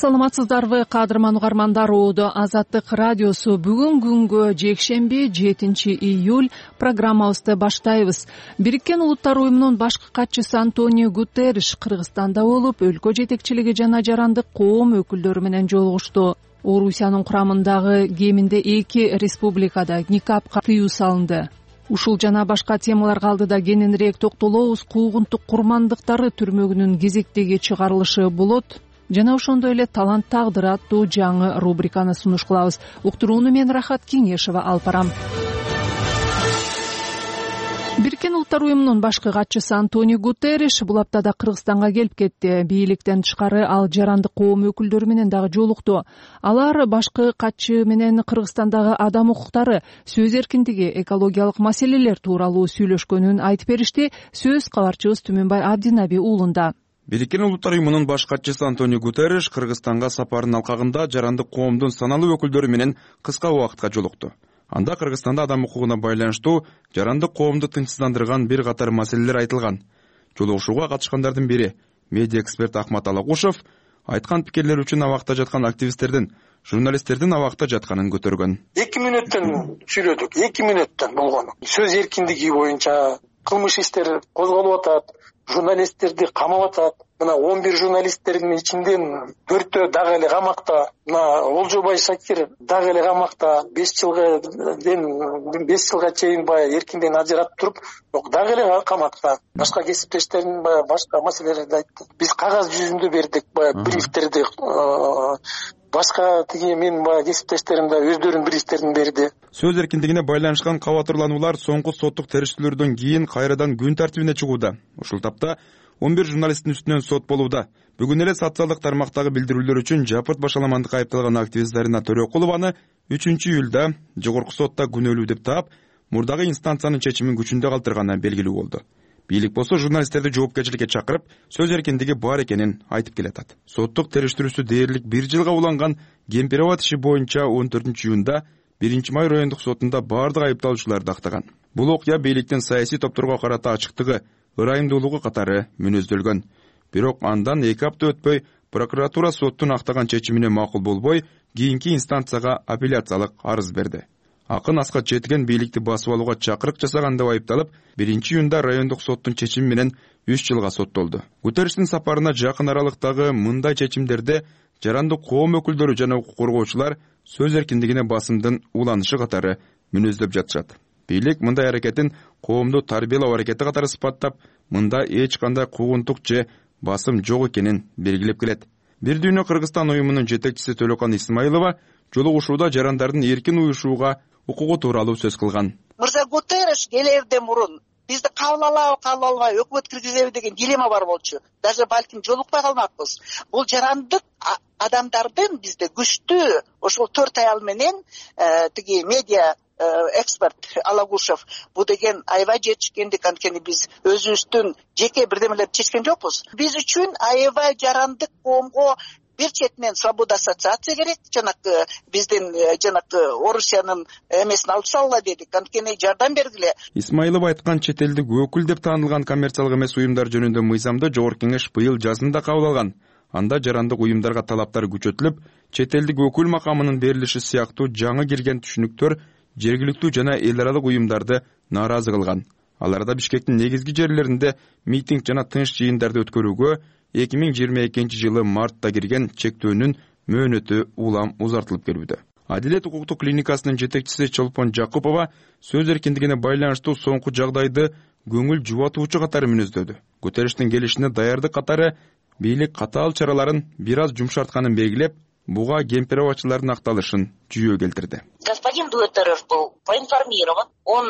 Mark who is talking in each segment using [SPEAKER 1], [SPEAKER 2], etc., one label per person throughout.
[SPEAKER 1] саламатсыздарбы кадырман угармандар? Оодо Азаттык радиосу бүгүн күнгө жекшемби 7 июль программабызды баштайбыз. Бириккен Улуттар уюмунун башкы катчысы Антонио Гутерриш Кыргызстанда болуп, өлкө жетекчилиги жана жарандык коом өкүлдөрү менен жолугушту. Орусиянын курамындагы кеминде 2 республикада никапка тыюу салынды. Ушул жана башка темаларга алдыда кененирээк токтолобуз. Куугунтук курмандыктары түрмөгүнүн кезектеги чыгарылышы болот. Жана ошондой эле талант тагдыр аттуу жаңы рубриканы сунуш кылабыз. Уктурууну мен Рахат Кеңешова алып барам. Бириккен Улуттар уюмунун башкы катчысы Антонио Гутерриш бул аптада Кыргызстанга келип кетти. Бийликтен тышкары ал жарандык коом өкүлдөрү менен дагы жолукту. Алар башкы катчы менен Кыргызстандагы адам укуктары, сөз эркиндиги, экологиялык маселелер тууралуу сүйлөшкөнүн айтып беришти. Сөз кабарчыбыз Түмөнбай Абдинаби уулунда.
[SPEAKER 2] Бириккен Улуттар уюмунун баш катчысы Антонио Гутерриш Кыргызстанга сапарынын алкагында жарандык коомдун саналуу өкүлдөрү менен кыска убакытка жолукту. Анда Кыргызстанда адам укугуна байланыштуу жарандык коомду тынчсыздандырган бир катар маселелер айтылган. Жолугушууга катышкандардын бири медиа эксперт Ахмат Алагушев айткан пикирлер үчүн абакта жаткан активисттердин, журналисттердин абакта жатканын көтөргөн.
[SPEAKER 3] 2 мүнөттөн сүйлөдүк, 2 мүнөттөн болгон. Сөз эркиндиги боюнча кылмыш иштер козголуп атат, журналисттерди камап атат. Мына 11 журналисттердин ичинден 4-төө дагы эле камакта. Мына Олжобай Шакир дагы эле камакта 5 жылга чейин баягы эркинден ажыратып туруп, дагы эле камакта. Башка кесиптештерин башка маселелерди айтты. Биз кагаз жүзүндө бердик брифтерди. Башка мен кесиптештерим да өздөрүнүн брифтерин берди.
[SPEAKER 2] Сөз эркиндигине байланышкан кабатырлануулар соңку соттук териштирүүлөрдөн кийин кайрадан күн тартибине чыгууда. Ушул тапта 11 журналисттин үстүнөн сот болууда. Бүгүн эле социалдык тармактагы билдирүүлөр үчүн жапырт башаламандыкка айыпталган активист Зарина Төрөкулованы 3-июлда жогорку сотта күнөөлүү деп таап, мурдагы инстанциянын чечимин күчүндө калтырганы белгилүү болду. Бийлик болсо журналисттерди жоопкерчиликке чакырып, сөз эркиндиги бар экенин айтып келатат. Соттук териштирүүсү дээрлик 1 жылга уланган Кемпирова иши боюнча 14-июнда 1-май райондук сотунда бардык айыпталуучуларды актаган. Бул окуя бийликтин саясий топторго карата ачыктыгы, ырайымдуулугу катары мүнөздөлгөн. Бирок андан 2 апта өтпөй прокуратура соттун актаган чечимине макул болбой, кийинки инстанцияга апелляциялык арыз берди. Акын Аскат Четиген бийликти басып алууга чакырык жасаган деп айыпталып, 1-июнда райондук соттун чечими менен 3 жылга соттолду. Гутерриштин сапарына жакын аралыктагы мындай чечимдерде жарандык коом өкүлдөрү жана укук коргоочулар сөз эркиндигине басымдын уланышы катары мүнөздөп жатышат. Бийлик мындай аракетин коомду тарбиялоо аракети катары сыпаттап, мында эч кандай куугунтук же басым жок экенин белгилеп келет. Бир дүйнө Кыргызстан уюмунун жетекчиси Төлөкан Исмаилова жолугушууда жарандардын эркин уюшууга укугу тууралуу сөз кылган.
[SPEAKER 4] Мырза Гутерриш келерден мурун бизди кабыл албай өкмөт киргизеби деген дилемма бар болчу. Даже балким жолукпай калмакпыз. Бул жарандык адамдардын бизде күчтүү ошол 4 аял менен тиги медиа эксперт Алагушев бу деген аябай жетишкендик, анткени биз өзүбүздүн жеке бирдемелерди чечкен жокпуз. Биз үчүн аябай жарандык коомго бир четинен свобода ассоциация керек, жанакы биздин Орусиянын эмесин алып салгыла дедик, анткени жардам бергиле.
[SPEAKER 2] Исмаилов айткан чет элдик өкүл деп таанылган коммерциялык эмес уюмдар жөнүндө мыйзамды Жогорку Кеңеш быйыл жазында кабыл алган. Анда жарандык уюмдарга талаптар күчөтүлүп, чет элдик өкүл макамынын берилиши сыяктуу жаңы кирген түшүнүктөр жергиликтүү жана эл аралык уюмдарды нааразы кылган. Аларда Бишкектин негизги жерлеринде митинг жана тынч жыйындарды өткөрүүгө 2022 жылы мартта кирген чектөөнүн мөөнөтү улам узартылып келүүдө. Адилет укуктук клиникасынын жетекчиси Чолпон Жакупова сөз эркиндигине байланыштуу соңку жагдайды көңүл жубатуучу катары мүнөздөдү. Гутерриштин келишине даярдык катары бийлик катаал чараларын бир аз жумшартканын белгилеп, буга кемпировачылардын акталышын жүйө келтирди.
[SPEAKER 5] Господин Гутерриш был проинформирован.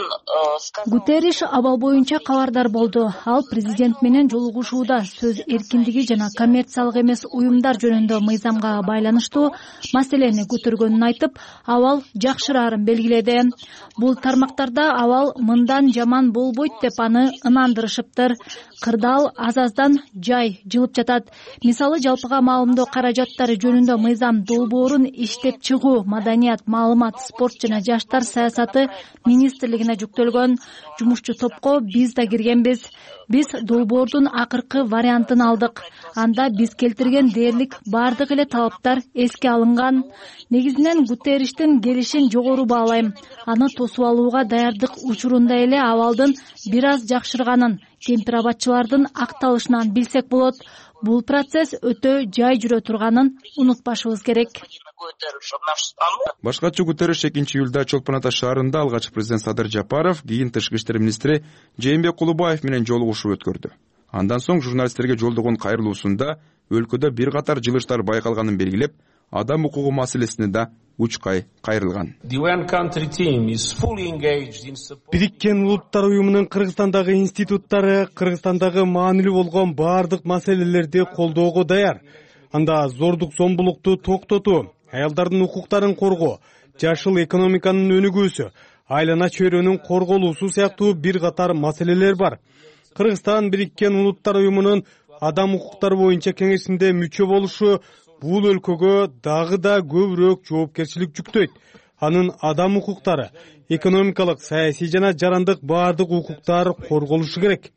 [SPEAKER 6] Гутерриш абал боюнча кабардар болду. Ал президент менен жолугушууда сөз эркиндиги жана коммерциялык эмес уюмдар жөнүндө мыйзамга байланыштуу маселени көтөргөнүн айтып, абал жакшыраарын белгиледи. Бул тармактарда абал мындан жаман болбойт деп аны ынандырышыптыр. Кырдаал аз-аздан жай жылып жатат. Мисалы, жалпыга маалымдоо каражаттары жөнүндө мыйзам долбоорун иштеп чыгуу маданият, маалымат, спорт жана жаштар саясаты министрлигине жүктөлгөн жумушчу топко биз да киргенбиз. Биз долбоордун акыркы вариантын алдык. Анда биз келтирген дээрлик бардык эле талаптар эске алынган. Негизинен Гутерриштин келишин жогору баалайм. Аны тосуп алууга даярдык учурунда эле абалдын бир аз жакшырганын, кемпир абадчылардын акталышынан билсек болот. Бул процесс өтө жай жүрө турганын унутпашыбыз керек.
[SPEAKER 2] Башкачы Гутерриш 2-июлда Чолпон Ата шаарында алгач президент Садыр Жапаров, кийин тышкы иштер министри Жээнбек Кулубаев менен жолугушуу өткөрдү. Андан соң журналисттерге жолдогон кайрылуусунда өлкөдө бир катар жылыштар байкалганын белгилеп, адам укугу маселесине да учкай кайрылган.
[SPEAKER 7] Бириккен Улуттар уюмунун Кыргызстандагы институттары Кыргызстандагы маанилүү болгон баардык маселелерди колдоого даяр. Анда зордук зомбулукту токтотуу, аялдардын укуктарын коргоо, жашыл экономиканын өнүгүүсү, айлана чөйрөнүн корголуусу сыяктуу бир катар маселелер бар. Кыргызстан Бириккен Улуттар уюмунун адам укуктары боюнча кеңешинде мүчө болушу бул өлкөгө дагы да көбүрөөк жоопкерчилик жүктөйт. Анын адам укуктары, экономикалык, саясий жана жарандык баардык укуктар корголушу керек.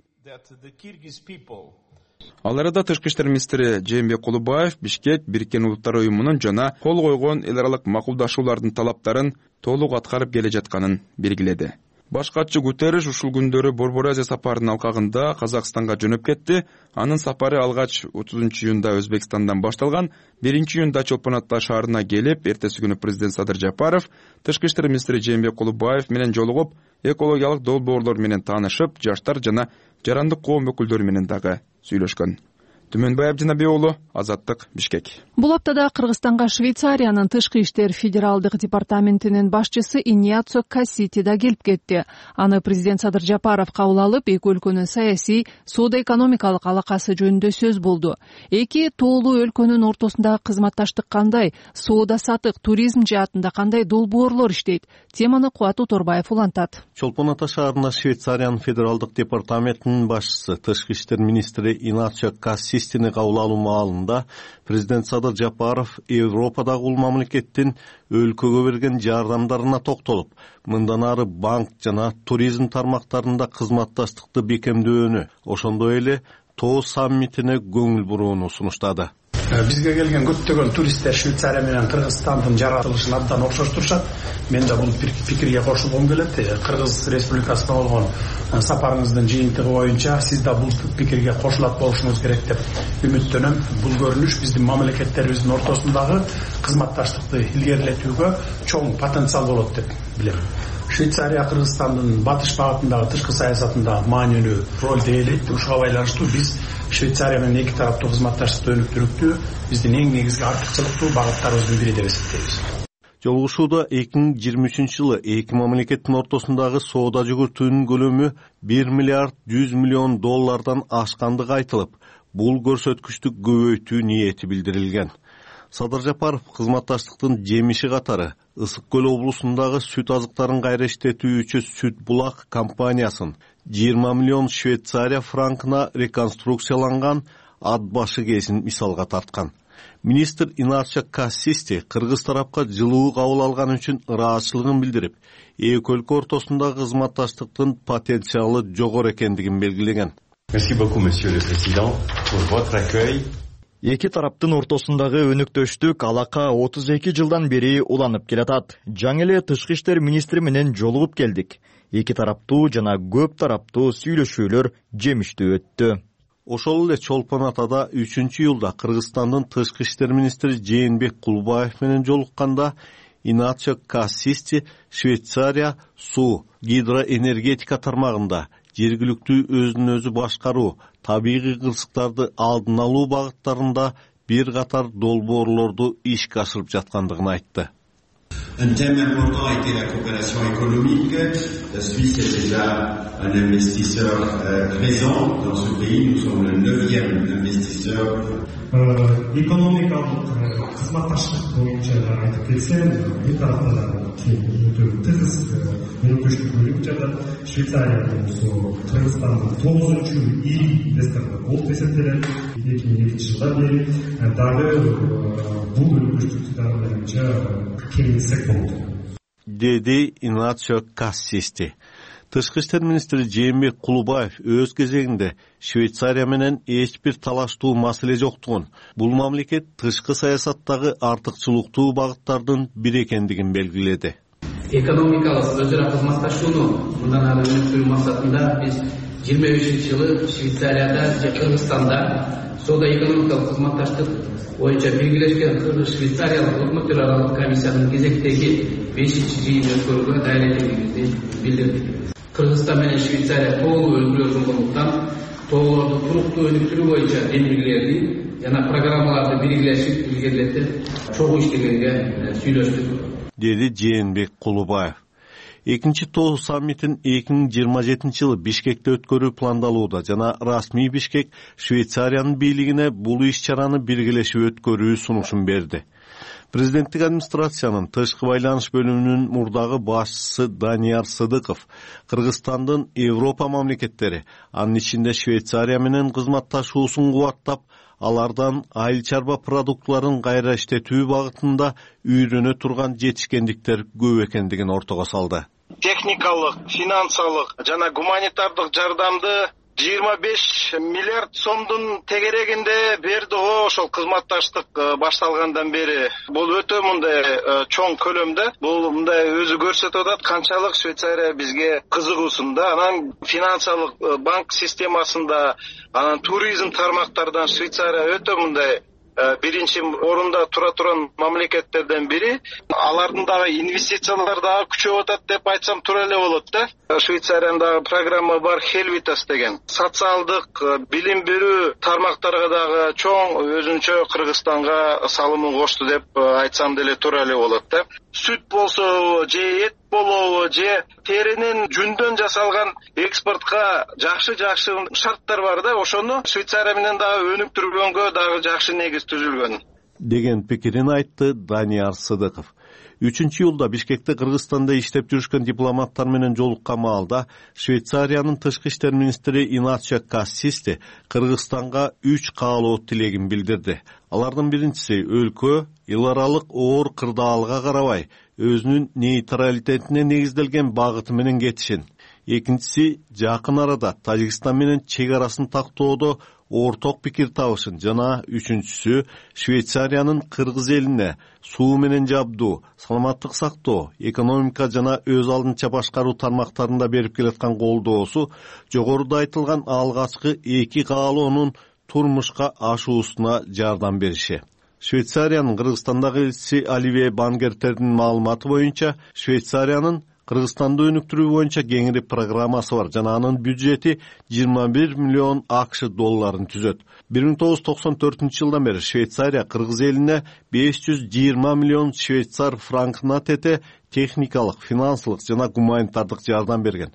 [SPEAKER 2] Ал арада тышкы иштер министри Жээнбек Кулубаев Бишкек Бириккен Улуттар уюмунун жана кол койгон эл аралык макулдашуулардын талаптарын толук аткарып келе жатканын белгиледи. Башкачы Гутерриш ушул күндөрү Борбор Азия сапарынын алкагында Казакстанга жөнөп кетти. Анын сапары алгач 30-июнда Өзбекстандан башталган. 1-июнда Чолпон Ата шаарына келип, эртеси күнү президент Садыр Жапаров тышкы иштер министри Жээнбек Кулубаев менен жолугуп, экологиялык долбоорлор менен таанышып, жаштар жана жарандык коом өкүлдөрү менен дагы сүйлөшкөн. Түмөнбай Абдинабек уулу, Азаттык, Бишкек.
[SPEAKER 1] Бул аптада Кыргызстанга Швейцариянын тышкы иштер федералдык департаментинин башчысы Иниацио Кассити да келип кетти. Аны президент Садыр Жапаров кабыл алып, эки өлкөнүн саясий, соода-экономикалык алакасы жөнүндө сөз болду. Эки тоолуу өлкөнүн ортосундагы кызматташтык кандай, соода-сатык, туризм жаатында кандай долбоорлор иштейт? Теманы Кубат Уторбаев улантат.
[SPEAKER 8] Чолпон Ата шаарында Швейцариянын федералдык департаментинин башчысы, тышкы иштер министри Иниацио Кассити кабыл алуу маалында президент Садыр Жапаров Европадагы ул мамлекеттин өлкөгө берген жардамдарына токтолуп, мындан ары банк жана туризм тармактарында кызматташтыкты бекемдөөнү, ошондой эле тоо саммитине көңүл бурууну сунуштады.
[SPEAKER 9] Бизге келген көптөгөн туристтер Швейцария менен Кыргызстандын жаратылышын абдан окшоштурушат. Мен да бул пикирге кошулгум келет. Кыргыз Республикасына болгон сапарыңыздын жыйынтыгы боюнча сиз да бул пикирге кошулат болушуңуз керек деп үмүттөнөм. Бул көрүнүш биздин мамлекеттерибиздин ортосундагы кызматташтыкты илгерилетүүгө чоң потенциал болот деп билем. Швейцария Кыргызстандын батыш багытындагы тышкы саясатында маанилүү роль ээлейт. Ушуга байланыштуу биз Швейцария менен эки тараптуу кызматташтыкты өнүктүрүүгө биздин эң негизги артыкчылыктуу багыттарыбыздын бири деп эсептейбиз.
[SPEAKER 8] Жолугушууда 2023-жылы эки мамлекеттин ортосундагы соода жүгүртүүнүн көлөмү 1 миллиард 100 миллион доллардан ашкандыгы айтылып, бул көрсөткүчтү көбөйтүү ниети билдирилген. Садыр Жапаров кызматташтыктын жемиши катары Ысык көл облусундагы сүт азыктарын кайра иштетүүчү Сүт булак компаниясын 20 миллион Швейцария франкына реконструкцияланган ат башы кесин мисалга тарткан. Министр Иниацио Кассити кыргыз тарапка жылуу кабыл алган үчүн ыраазычылыгын билдирип, эки өлкө ортосундагы кызматташтыктын потенциалы жогору экендигин белгилеген.
[SPEAKER 10] Merci beaucoup, monsieur le président, pour votre accueil.
[SPEAKER 11] Эки тараптын ортосундагы өнүктөштүк алака 32 жылдан бери уланып келатат. Жаңы эле тышкы иштер министри менен жолугуп келдик. Эки тараптуу жана көп тараптуу сүйлөшүүлөр жемиштүү өттү.
[SPEAKER 8] Ошол эле Чолпон Атада 3-июлда Кыргызстандын тышкы иштер министри Жээнбек Кулубаев менен жолукканда Иниацио Кассити Швейцария суу, гидроэнергетика тармагында жергиликтүү өзүн өзү башкаруу, табигый кырсыктарды алдын алуу багыттарында бир катар долбоорлорду ишке ашырып жаткандыгын айтты.
[SPEAKER 12] Un thème important a été la coopération économique. La Suisse est déjà un investisseur présent dans ce pays. Nous sommes le 9e investisseur.
[SPEAKER 13] Экономикалык кызматташтык боюнча айтып келсем, бир тараптан тыгыз өнүктүштүк болуп жатат. Швейцария болсо Кыргызстандын 9-чу ил инвестору болуп эсептелет. 2002 жылдан бери дагы бул өнүктүштүк боюнча кеңесек пункта,
[SPEAKER 8] деди Инацио Кассисти. Тышкы иштер министри Жээнбек Кулубаев өз кезегинде Швейцария менен эч бир талаштуу маселе жоктугун, бул мамлекет тышкы саясаттагы артыкчылыктуу багыттардын бири экендигин белгиледи.
[SPEAKER 14] Экономикалык өз ара кызматташууну мындан ары өнүктүрүү максатында биз 25-жылы Швейцарияда же Кыргызстанда соода-экономикалык кызматташтык боюнча белгилешкен Кыргыз-Швейцариялык өкмөттөр аралык комиссиянын кезектеги 5-жыйынын өткөрүүгө дайыр экендигибизди билдирдик. Кыргызстан менен Швейцария толук өлкөлөр болгондуктан тоолорду туруктуу өнүктүрүү боюнча демилгелерди жана программаларды биригилешип илгерилетип чогуу иштегенге сүйлөштүк,
[SPEAKER 8] деди Жээнбек Кулубаев. Экинчи тоо саммитин 2027-жылы Бишкекте өткөрүү пландалууда жана расмий Бишкек Швейцариянын бийлигине бул иш-чараны биргелешип өткөрүү сунушун берди. Президенттик администрациянын тышкы байланыш бөлүмүнүн мурдагы башчысы Данияр Сыдыков Кыргызстандын Европа мамлекеттери, анын ичинде Швейцария менен кызматташуусун кубаттап, алардан айыл чарба продуктларын кайра иштетүү багытында үйрөнө турган жетишкендиктер көп экендигин ортого салды.
[SPEAKER 15] Техникалык, финансылык жана гуманитардык жардамды 25 миллиард сомдун тегерегинде берди ошол кызматташтык башталгандан бери. Бул өтө мындай чоң көлөмдө. Бул мындай өзү көрсөтүп атат канчалык Швейцария бизге кызыгуусунда. Анан финансылык банк системасында, анан туризм тармактардан Швейцария өтө мындай биринчи орунда тура турган мамлекеттерден бири. Алардын дагы инвестициялар дагы күчөп атат деп айтсам туура эле болот да. Швейцариянын дагы программа бар, Хелвитас деген. Социалдык, билим берүү тармактарга дагы чоң өзүнчө Кыргызстанга салымын кошту деп айтсам деле туура эле болот да. Сүт болсо же эт болобу же теринин жүндөн жасалган экспортко жакшы шарттар бар да, ошону Швейцария менен дагы өнүктүргөнгө дагы жакшы негиз түзүлгөн
[SPEAKER 8] деген пикирин айтты Данияр Сыдыков. 3-июлда Бишкекте Кыргызстанда иштеп жүрүшкөн дипломаттар менен жолуккан маалда Швейцариянын тышкы иштер министри Инацио Кассисти Кыргызстанга 3 каалоо тилегин билдирди. Алардын биринчиси өлкө эл аралык оор кырдаалга карабай өзүнүн нейтралитетине негизделген багыты менен кетишин. Экинчиси жакын арада Тажикстан менен чек арасын тактоодо орток пикир табышын жана үчүнчүсү Швейцариянын Кыргыз элине суу менен жабдуу, саламаттык сактоо, экономика жана өз алдынча башкаруу тармактарында берип келаткан колдоосу жогоруда айтылган алгачкы 2 каалоонун турмушка ашуусуна жардам бериши. Швейцариянын Кыргызстандагы элчиси Оливье Бангертердин маалыматы боюнча Швейцариянын Кыргызстанды өнүктүрүү боюнча кеңири программасы бар жана анын бюджети 21 миллион АКШ долларын түзөт. 1994-жылдан бери Швейцария Кыргыз элине 520 миллион швейцар франкына тете техникалык, финансылык жана гуманитардык жардам берген.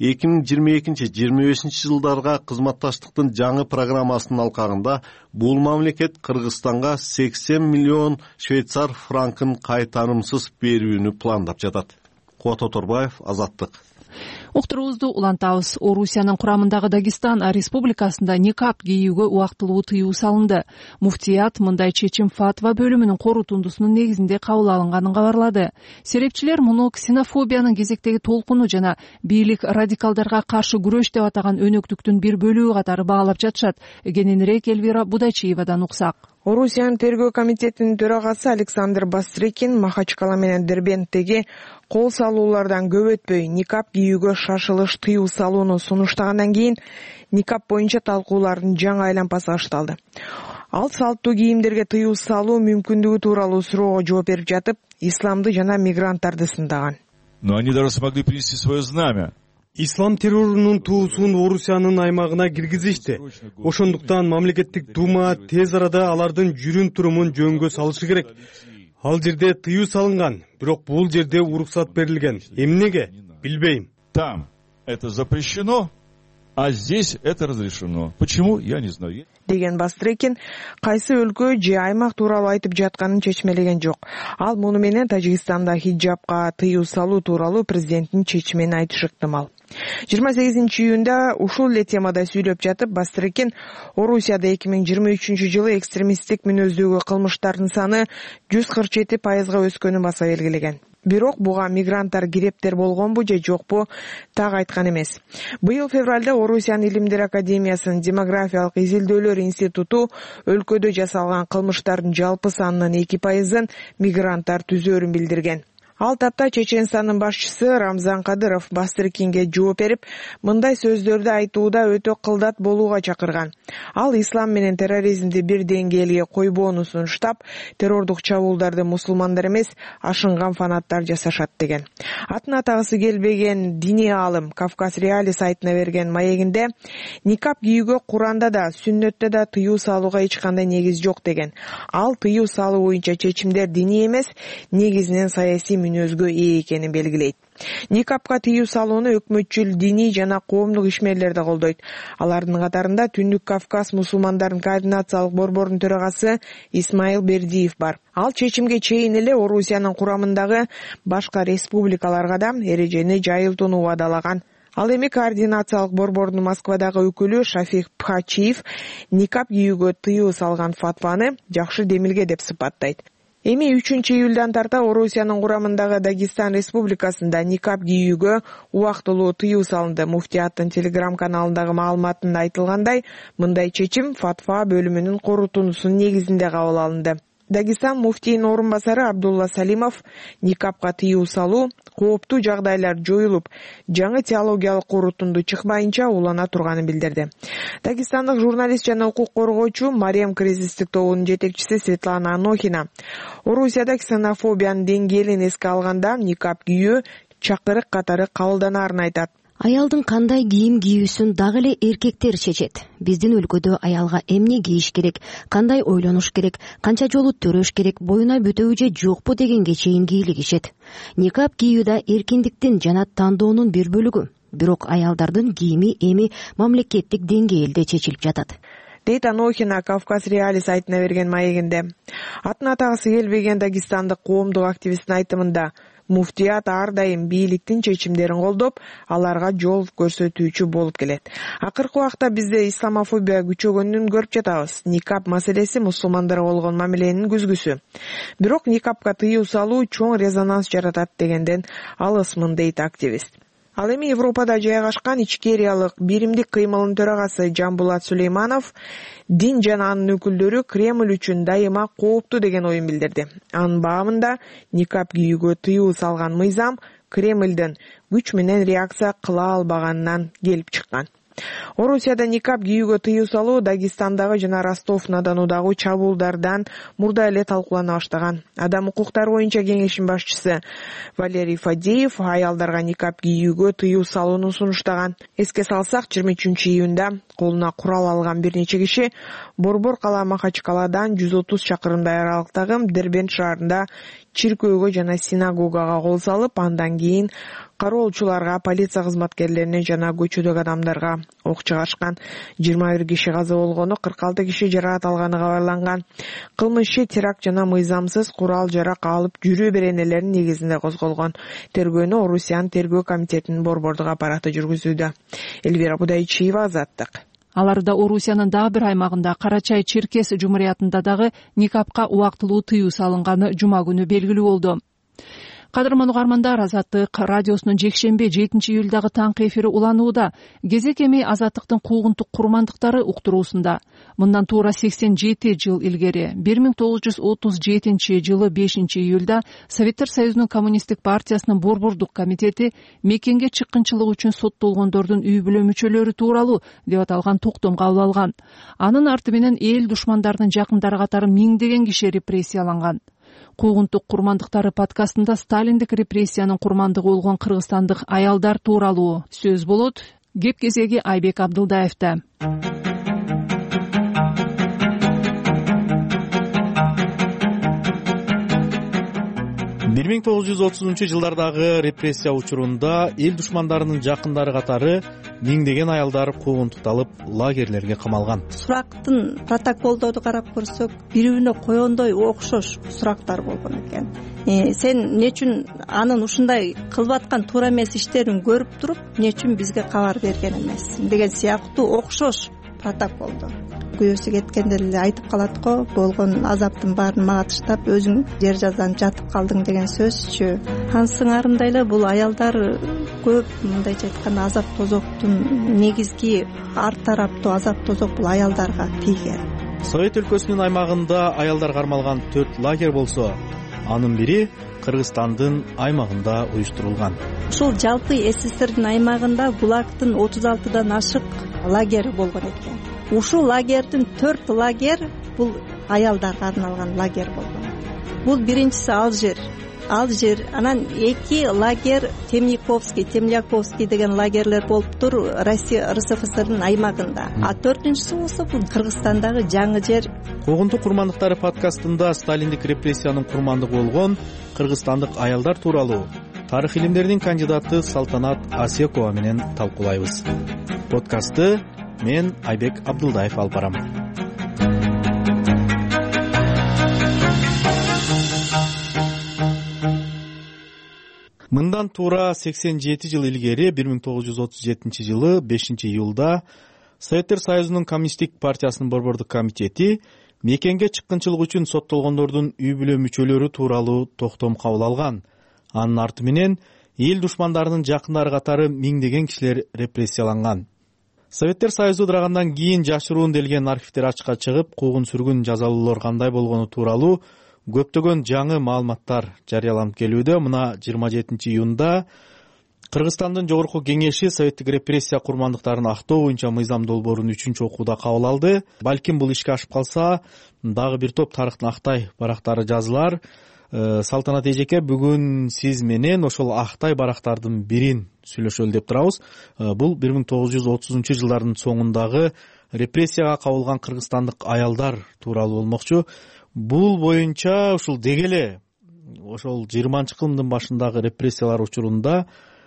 [SPEAKER 8] 2022-25 жылдарга кызматташтыктын жаңы программасынын алкагында бул мамлекет Кыргызстанга 80 миллион швейцар франкын кайтарымсыз берүүнү пландап жатат. Кубат Оторбаев, Азаттык.
[SPEAKER 1] Уктуруубузду улантабыз. Орусиянын курамындагы Дагестан республикасында никап кийүүгө убактылуу тыюу салынды. Муфтият мындай чечим фатва бөлүмүнүн корутундусунун негизинде кабыл алынганын кабарлады. Серепчилер муну ксенофобиянын кезектеги толкуну жана бийлик радикалдарга каршы күрөш деп атаган өнөктүктүн бир бөлүгү катары баалап жатышат. Кененирээк Элвира Будачиевадан уксак.
[SPEAKER 16] Орусиянын тергөө комитетинин төрагасы Александр Бастрыкин Махачкала менен Дербенттеги кол салуулардан көп өтпөй никап кийүүгө шашылыш тыюу салууну сунуштагандан кийин никап боюнча талкуулардын жаңы айлампасы башталды. Ал салттуу кийимдерге тыюу салуу мүмкүндүгү тууралуу суроого жооп берип жатып, исламды жана мигранттарды сындаган.
[SPEAKER 17] Но они даже смогли принести свое знамя.
[SPEAKER 7] Ислам террорунун туусун Орусиянын аймагына киргизишти. Ошондуктан мамлекеттик дума тез арада алардын жүрүм турумун жөнгө салышы керек. Ал жерде тыюу салынган, бирок бул жерде уруксат берилген. Эмнеге? Билбейм.
[SPEAKER 17] Там это запрещено, а здесь это разрешено. Почему? Я не знаю.
[SPEAKER 16] Деген Бастрыкин кайсы өлкө же аймак тууралуу айтып жатканын чечмелеген жок. Ал муну менен Тажикстанда хиджабка тыюу салуу тууралуу президенттин чечимин айтышы ыктымал. 28-июнда ушул эле темада сүйлөп жатып, Бастрыкин Орусияда 2023-жылы экстремисттик мүнөздөгү кылмыштардын саны 147% өскөнүн баса белгилеген. Бирок буга мигранттар кирептер болгонбу же жокпу так айткан эмес. Быйыл февралда Орусиянын Илимдер академиясынын демографиялык изилдөөлөр институту өлкөдө жасалган кылмыштардын жалпы санынын 2%-ын мигранттар түзөөрүн билдирген. Ал тапта Чеченстандын башчысы Рамзан Кадыров Бастрыкинге жооп берип, мындай сөздөрдү айтууда өтө кылдат болууга чакырган. Ал ислам менен терроризмди бир деңгээлге койбоону сунуштап, террордук чабуулдарды мусулмандар эмес, ашынган фанаттар жасашат деген. Атын атагысы келбеген диний аалым Кавказ Реали сайтына берген маегинде никап кийүүгө Куранда да, сүннөттө да тыюу салууга эч кандай негиз жок деген. Ал тыюу салуу боюнча чечимдер диний эмес, негизинен саясий мүнөзгө ээ экенин белгилейт. Никапка тыюу салууну өкмөтчүл диний жана коомдук ишмерлер да колдойт. Алардын катарында Түндүк Кавказ мусулмандардын координациялык борборунун төрагасы Исмаил Бердиев бар. Ал чечимге чейин эле Орусиянын курамындагы башка республикаларга да эрежени жайылтууну убадалаган. Ал эми координациялык борбордун Москвадагы өкүлү Шафик Пхачиев никап кийүүгө тыюу салган фатваны жакшы демилге деп сыпаттайт. Эми 3-июлдан тарта Орусиянын курамындагы Дагестан республикасында никап кийүүгө убактылуу тыюу салынды. Муфтияттын телеграм-каналындагы маалыматында айтылгандай, мындай чечим фатва бөлүмүнүн корутундусунун негизинде кабыл алынды. Дагестан муфтийинин орун басары Абдулла Салимов никапка тыюу салуу кооптуу жагдайлар жоюлуп, жаңы теологиялык корутунду чыкпайынча улана турганын билдирди. Дагестандык журналист жана укук коргоочу Мариям кризистик тобунун жетекчиси Светлана Анохина Орусияда ксенофобиянын деңгээлин эске алганда никап кийүү чакырык катары кабылданаарын айтат.
[SPEAKER 18] Аялдын кандай кийим кийүүсүн дагы эле эркектер чечет. Биздин өлкөдө аялга эмне кийиш керек, кандай ойлонуш керек, канча жолу төрөш керек, боюна бүтөбү же жокпу дегенге чейин кийлигишет. Никап кийүү да эркиндиктин жана тандоонун бир бөлүгү. Бирок аялдардын кийими эми мамлекеттик деңгээлде чечилип жатат.
[SPEAKER 16] Дейт Анохина Кавказ Реали сайтына берген маегинде. Атын атагысы келбеген дагестандык коомдук активисттин айтымында муфтият ар дайым бийликтин чечимдерин колдоп, аларга жол көрсөтүүчү болуп келет. Акыркы убакта бизде исламофобия күчөгөнүн көрүп жатабыз. Никап маселеси мусулмандарга болгон мамиленин күзгүсү. Бирок никапка тыюу салуу чоң резонанс жаратат дегенден алысмын дейт активист. Ал эми Европада жайгашкан ичкериялык биримдик кыймылдын төрагасы Жамбулат Сулейманов дин жана анын өкүлдөрү Кремль үчүн дайыма кооптуу деген оюн билдирди. Анын баамында никап кийүүгө тыюу салган мыйзам Кремлдин күч менен реакция кыла албаганынан келип чыккан. Орусияда никап кийүүгө тыюу салуу Дагестандагы жана Ростов-на-Донудагы чабуулдардан мурда эле талкуулана баштаган. Адам укуктары боюнча кеңештин башчысы Валерий Фадеев аялдарга никап кийүүгө тыюу салууну сунуштаган. Эске салсак, 23-июнда колуна курал алган бир нече киши Борбор кала Махачкаладан 130 чакырымдай аралыктагы Дербент шаарында чиркөөгө жана синагогага кол салып, андан кийин кароолчуларга, полиция кызматкерлерине жана көчөдөгү адамдарга ок чыгарышкан. 21 киши каза болгону, 46 киши жаракат алганы кабарланган. Кылмыш иши теракт жана мыйзамсыз курал жарак алып жүрүү беренелеринин негизинде козголгон. Тергөөнү Орусиянын тергөө комитетинин борбордук аппараты жүргүзүүдө. Эльвира Будайчиева, Азаттык.
[SPEAKER 1] Аларда Орусиянын дагы бир аймагында Карачай Черкес жумуриятында дагы никапка убактылуу тыюу салынганы жума күнү белгилүү болду. Кадырман угармандар, Азаттык радиосунун жекшемби 7-июлдагы таңкы эфири уланууда. Кезек эми Азаттыктын куугунтук курмандыктары уктуруусунда. Мындан туура 87 жыл илгери 1937 жылы 5-июлда Советтер Союзунун коммунисттик партиясынын борбордук комитети мекенге чыккынчылык үчүн соттолгондордун үй бүлө мүчөлөрү тууралуу деп аталган токтом кабыл алган. Анын арты менен эл душмандарынын жакындары катары миңдеген киши репрессияланган. Куугунтук курмандыктары подкастында Сталиндик репрессиянын курмандыгы болгон кыргызстандык аялдар тууралуу сөз болот. Кеп кезеги Айбек Абдылдаевда.
[SPEAKER 19] 1930-жылдардагы репрессия учурунда эл душмандарынын жакындары катары миңдеген аялдар куугунтукталып лагерлерге камалган.
[SPEAKER 20] Сурактын протоколдорду карап көрсөк, бири-бирине койгондой окшош сурактар болгон экен. Сен эмне үчүн анын ушундай кылып аткан туура эмес иштерин көрүп туруп, эмне үчүн бизге кабар берген эмес деген сыяктуу окшош протоколдор. күйөөсү кеткенде эле айтып калат го, болгон азаптын баарын мага таштап өзүң жер жазанып жатып калдың деген сөзчү. Анын сыңарындай эле бул аялдар көп мындайча айтканда азап тозоктун негизги ар тараптуу азап тозок бул аялдарга тийген.
[SPEAKER 19] Совет өлкөсүнүн аймагында аялдар кармалган 4 лагерь болсо, анын бири Кыргызстандын аймагында уюштурулган.
[SPEAKER 20] Ушул жалпы СССРдин аймагында ГУЛАГтын 36дан ашык лагери болгон экен. Ушул лагердин 4 лагерь бул аялдарга арналган лагерь болгон. Бул биринчиси Алжир, анан 2 лагерь Темляковский деген лагерлер болуптур Россия РСФСРдин аймагында. А 4-үнчүсү болсо бул Кыргызстандагы жаңы жер.
[SPEAKER 19] Куугунтук курмандыктары подкастында сталиндик репрессиянын курмандыгы болгон кыргызстандык аялдар тууралуу тарых илимдеринин кандидаты Салтанат Асекова менен талкуулайбыз. Подкастты мен Айбек Абдулдаев алып барам. Мындан туура 87 жыл илгери 1937 жылы 5-июлда Советтер Союзунун Коммунисттик партиясынын борбордук комитети мекенге чыккынчылык үчүн соттолгондордун үй бүлө мүчөлөрү тууралуу токтом кабыл алган. Анын арты менен эл душмандарынын жакындары катары миңдеген кишилер репрессияланган. Советтер Союзу ыдырагандан кийин жашыруун делген архивдер ачыкка чыгып, куугун-сүргүн жазалуулар кандай болгону тууралуу көптөгөн жаңы маалыматтар жарыяланып келүүдө. Мына 27 июнда Кыргызстандын Жогорку Кеңеши советтик репрессия курмандыктарын актоо боюнча мыйзам долбоорун 3-чү окууда кабыл алды. Балким бул ишке ашып калса, дагы бир топ тарыхтын актай барактары жазылар. Салтанат эжеке, бүгүн сиз менен ошол актай барактардын бирин сүйлөшөлү деп турабыз. Бул 1930 жылдардын соңундагы репрессияга кабылган кыргызстандык аялдар тууралуу болмокчу. Бул боюнча ушул дегеле ошол 20-кылымдын башындагы репрессиялар учурунда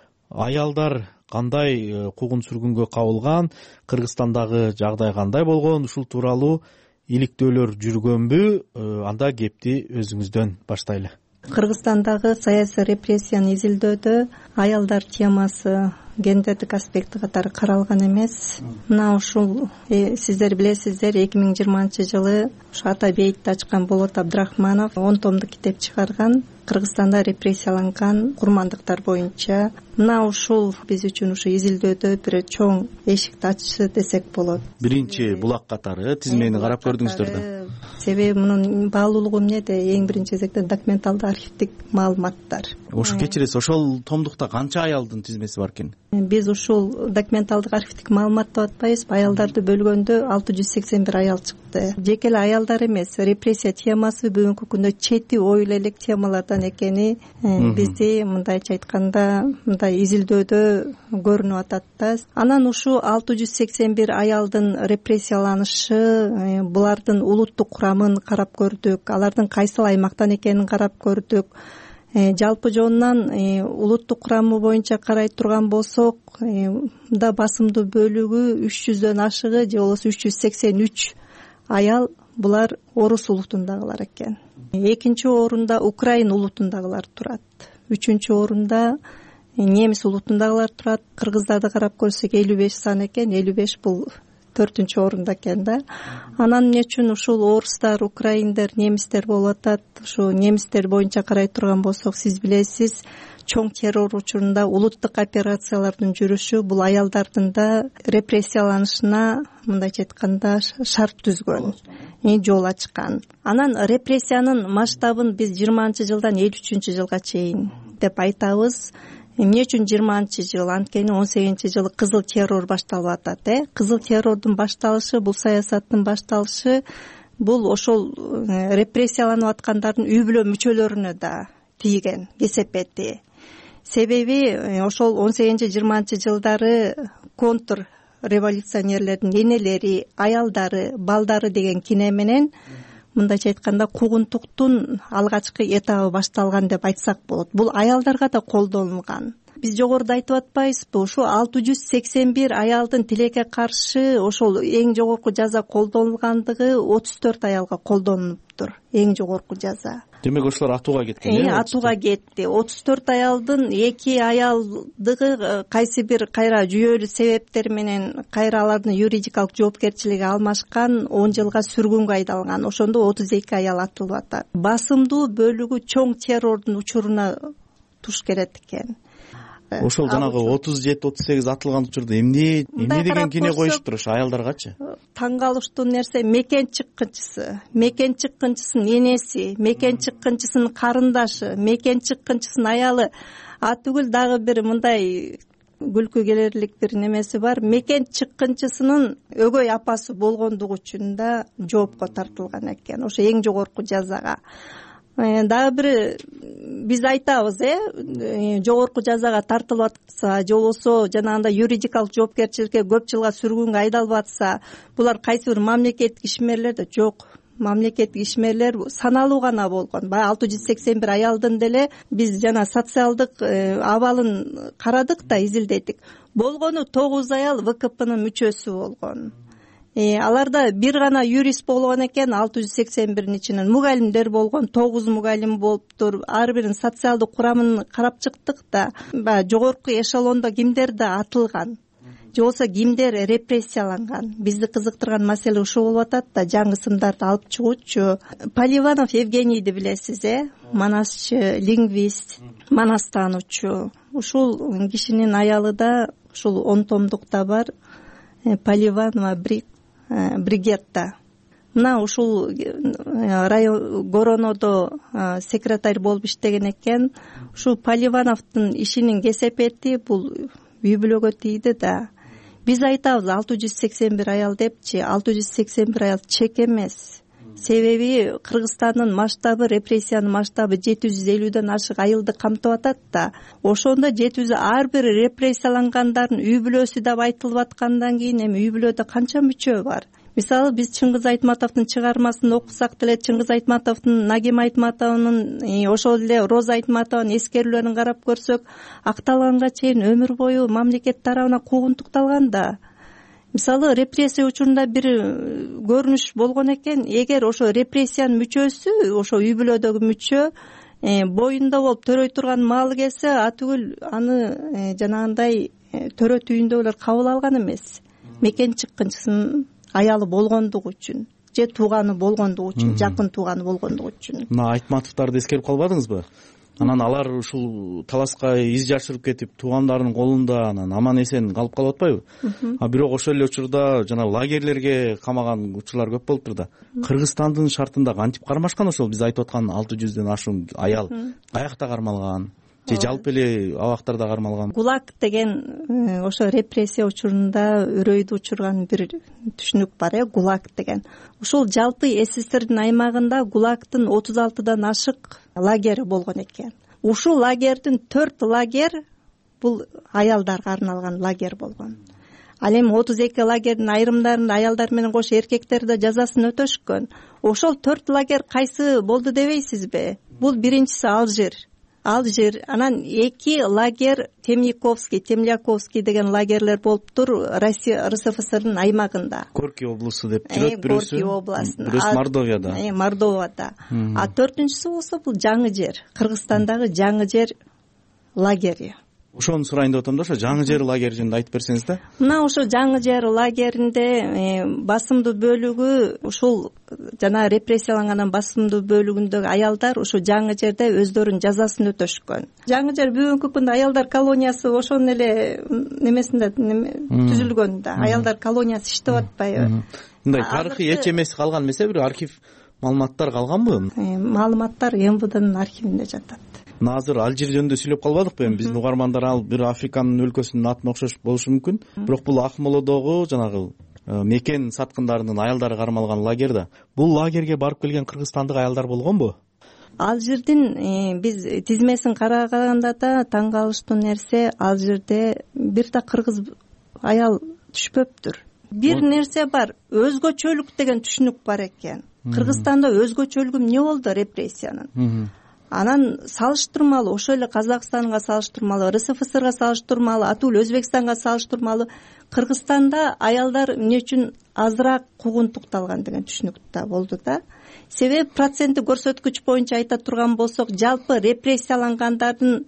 [SPEAKER 19] аялдар кандай куугун-сүргүнгө кабылган, Кыргызстандагы жагдай кандай болгон, ушул тууралуу иликтөөлөр жүргөнбү? Анда кепти өзүңүздөн баштайлы.
[SPEAKER 20] Кыргызстандагы саясий репрессияны изилдөөдө аялдар темасы гендердик аспекти катары каралган эмес. Мына ушул сиздер билесиздер, 2020 жылы ушу ата бейитти ачкан Болот Абдрахманов 10 томдук китеп чыгарган Кыргызстанда репрессияланган курмандыктар боюнча. Мына ушул биз үчүн ушу изилдөөдө бир чоң эшикти ачышы десек болот.
[SPEAKER 19] Биринчи булак катары тизмени карап көрдүңүздөр да.
[SPEAKER 20] Себеби мунун баалуулугу эмнеде? Эң биринчи кезекте документалдык архивдик маалыматтар.
[SPEAKER 19] Ошо кечиресиз, ошол томдукта канча аялдын тизмеси бар экен?
[SPEAKER 20] Биз ушул документалдык архивдик маалымат деп атпайбызбы? Аялдарды бөлгөндө 681 аял чыкты. Жеке эле аялдар эмес, репрессия темасы бүгүнкү күндө чети оюл элек темалардан экени бизди мындайча айтканда мындай изилдөөдө көрүнүп атат да. Анан ушу 681 аялдын репрессияланышы, булардын улуттук курамын карап көрдүк, алардын кайсыл аймактан экенин карап көрдүк. Жалпы жонунан улуттук курамы боюнча карай турган болсок, да басымдуу бөлүгү 300дөн ашыгы же болбосо 383 аял булар орус улутундагылар экен. Экинчи орунда Украин улутундагылар турат. Үчүнчү орунда немис улутундагылар турат. Кыргыздарды карап көрсөк 55 сан экен. 55 бул 4-чү орунда экен да. Анан эмне үчүн ушул орустар, украиндер, немистер болуп атат? Ушу немистер боюнча карай турган болсок, сиз билесиз, чоң террор учурунда улуттук операциялардын жүрүшү бул аялдардын да репрессияланышына мындайча айтканда шарт түзгөн, жол ачкан. Анан репрессиянын масштабын биз 20-жылдан 53-жылга чейин деп айтабыз. Эмне үчүн 20-жыл? Анткени 18-жылы кызыл террор башталып атат. Кызыл террордун башталышы, бул саясаттын башталышы, бул ошол репрессияланып аткандардын үй бүлө мүчөлөрүнө да тийген кесепети. Себеби ошол 18-20 жылдары контр революционерлердин энелери, аялдары, балдары деген кине менен мындайча айтканда куугунтуктун алгачкы этабы башталган деп айтсак болот. Бул аялдарга да колдонулган. биз жогоруда айтып атпайбызбы, ушу 681 аялдын тилекке каршы ошол эң жогорку жаза колдонулгандыгы 34 аялга колдонулуптур, эң жогорку жаза.
[SPEAKER 19] Демек ошолор атууга кеткен.
[SPEAKER 20] Атууга кетти. 34 аялдын 2 аялдыгы кайсы бир кайра жүйөлүү себептер менен кайра алардын юридикалык жоопкерчилиги алмашкан, 10 жылга сүргүнгө айдалган. Ошондо 32 аял атылып атат. Басымдуу бөлүгү чоң террордун учуруна туш келет экен.
[SPEAKER 19] Ошол жанагы 37-38 атылган учурда эмне деген кийне коюшуптур ошо аялдаргачы?
[SPEAKER 20] Таң калыштуу нерсе мекен чыккынчысынын энеси, мекен чыккынчысынын карындашы, мекен чыккынчысынын аялы. Түгүл дагы бир мындай күлкү келерлик бир немеси бар. Мекен чыккынчысынын өгөй апасы болгондугу үчүн да жоопко тартылган экен. Ошо эң жогорку жазага. Дагы бир биз айтабыз, жогорку жазага тартылып атса, же болбосо жанагындай юридикалык жоопкерчиликке көп жылга сүргүнгө айдалып атса, булар кайсы бир мамлекеттик ишмерлер да жок. Мамлекеттик ишмерлер саналуу гана болгон. Баягы 681 аялдын деле биз жана социалдык абалын карадык да, изилдедик. Болгону 9 аял ВКПнын мүчөсү болгон. Аларда бир гана юрист болгон экен, 681 ичинен мугалимдер болгон, 9 мугалим болуптур. Ар биринин социалдык курамын карап чыктык да, баягы жогорку эшелондо кимдер да атылган, же болбосо кимдер репрессияланган. Бизди кызыктырган маселе ушул болуп атат да, жаңы сымдарды алып чыгуучу. Поливанов Евгенийди билесиз, манасчы, лингвист, манастануучу. Ушул кишинин аялы да ушул 10 томдукта бар, Поливанова Бригетта. Мына ушул район Горонодо секретарь болуп иштеген экен. Ушул Поливановдун ишинин кесепети бул үй бүлөгө тийди да. Биз айтабыз 681 аял депчи, 681 аял чек эмес. Себеби Кыргызстандын масштабы, репрессиянын масштабы 750ден ашык айылды камтып атат да. Ошондо 700 ар бир репрессиялангандардын үй бүлөсү деп айтылып аткандан кийин эми үй бүлөдө канча мүчө бар? Мисалы биз Чыңгыз Айтматовдун чыгармасын окусак деле, Чыңгыз Айтматовдун, Нагим Айтматовдун, ошол эле Роза Айтматовдун эскерүүлөрүн карап көрсөк, акталганга чейин өмүр бою мамлекет тарабынан куугунтукталган да. Мисалы репрессия учурунда бир көрүнүш болгон экен, эгер ошо репрессиянын мүчөсү, ошо үй бүлөдөгү мүчө боюнда болуп төрөй турган маалы келсе, атүгүл аны жанагындай төрө түйүндөгүлөр кабыл алган эмес. Мекен чыккынчысынын аялы болгондугу үчүн, же тууганы болгондугу үчүн, жакын тууганы болгондугу үчүн.
[SPEAKER 19] Мына Айтматовдорду эскерип калбадыңызбы? Анан алар ушул таласка из жашырып кетип, туугандарынын колунда анан аман эсен калып калып атпайбы? Бирок ошол эле учурда жана лагерлерге камаган учурлар көп болуптур да. Кыргызстандын шартында кантип кармашкан ошол биз айтып аткан 600ден ашуун аял каякта кармалган? Же жалпы эле абактарда кармалган?
[SPEAKER 20] ГУЛАГ деген ошо репрессия учурунда үрөйдү учурган бир түшүнүк бар, ГУЛАГ деген. Ушул жалпы СССРдин аймагында ГУЛАГдын 36дан ашык лагери болгон экен. Ушул лагердин 4 лагер бул аялдарга арналган лагер болгон. Ал эми 32 лагердин айрымдарында аялдар менен кошо эркектер да жазасын өтөшкөн. Ошол 4 лагер кайсы болду дебейсизби? Бул биринчиси Алжир, анан 2 лагер Темляковский деген лагерлер болуптур Россия РСФСРдын аймагында.
[SPEAKER 19] Горький облусу деп жүрөт бирөөсү.
[SPEAKER 20] Горький областында.
[SPEAKER 19] Бирөөсү Мордовияда.
[SPEAKER 20] Мордовияда. 4-үнчүсү болсо бул Жаңы жер, Кыргызстандагы Жаңы жер лагери.
[SPEAKER 19] Ошону сурайын деп атам да, ошо Жаңы жер лагери жөнүндө айтып берсеңиз да.
[SPEAKER 20] Мына ошо Жаңы жер лагеринде басымдуу бөлүгү ушул жана репрессиялангандан басымдуу бөлүгүндөгү аялдар ошо Жаңы жерде өздөрүнүн жазасын өтөшкөн. Жаңы жер бүгүнкү күндө аялдар колониясы ошонун эле немесинде түзүлгөн да. Аялдар колониясы иштеп атпайбы?
[SPEAKER 19] Мындай тарыхый эч эмеси калган эмес, бир архив маалыматтар калганбы?
[SPEAKER 20] Маалыматтар МВДнын архивинде жатат.
[SPEAKER 19] Азыр Алжир жөнүндө сүйлөп калбадыкпы? Эми биздин угармандар ал бир Африканын өлкөсүнүн атына окшош болушу мүмкүн. Бирок бул Акмолодогу жанагы мекен саткындарынын аялдары кармалган лагер да. Бул лагерге барып келген кыргызстандык аялдар болгонбу?
[SPEAKER 20] Алжирдин биз тизмесин караганда да таң калыштуу нерсе, Алжирде бир да кыргыз аял түшпөптүр. Бир нерсе бар, өзгөчөлүк деген түшүнүк бар экен. Кыргызстанда өзгөчөлүгү эмне болду репрессиянын? анан салыштырмалуу ошол эле Казакстанга салыштырмалуу, РСФСРга салыштырмалуу, атуу эле Өзбекстанга салыштырмалуу Кыргызстанда аялдар эмне үчүн азыраак куугунтукталган деген түшүнүк да болду да. Себеби проценти көрсөткүч боюнча айта турган болсок, жалпы репрессиялангандардын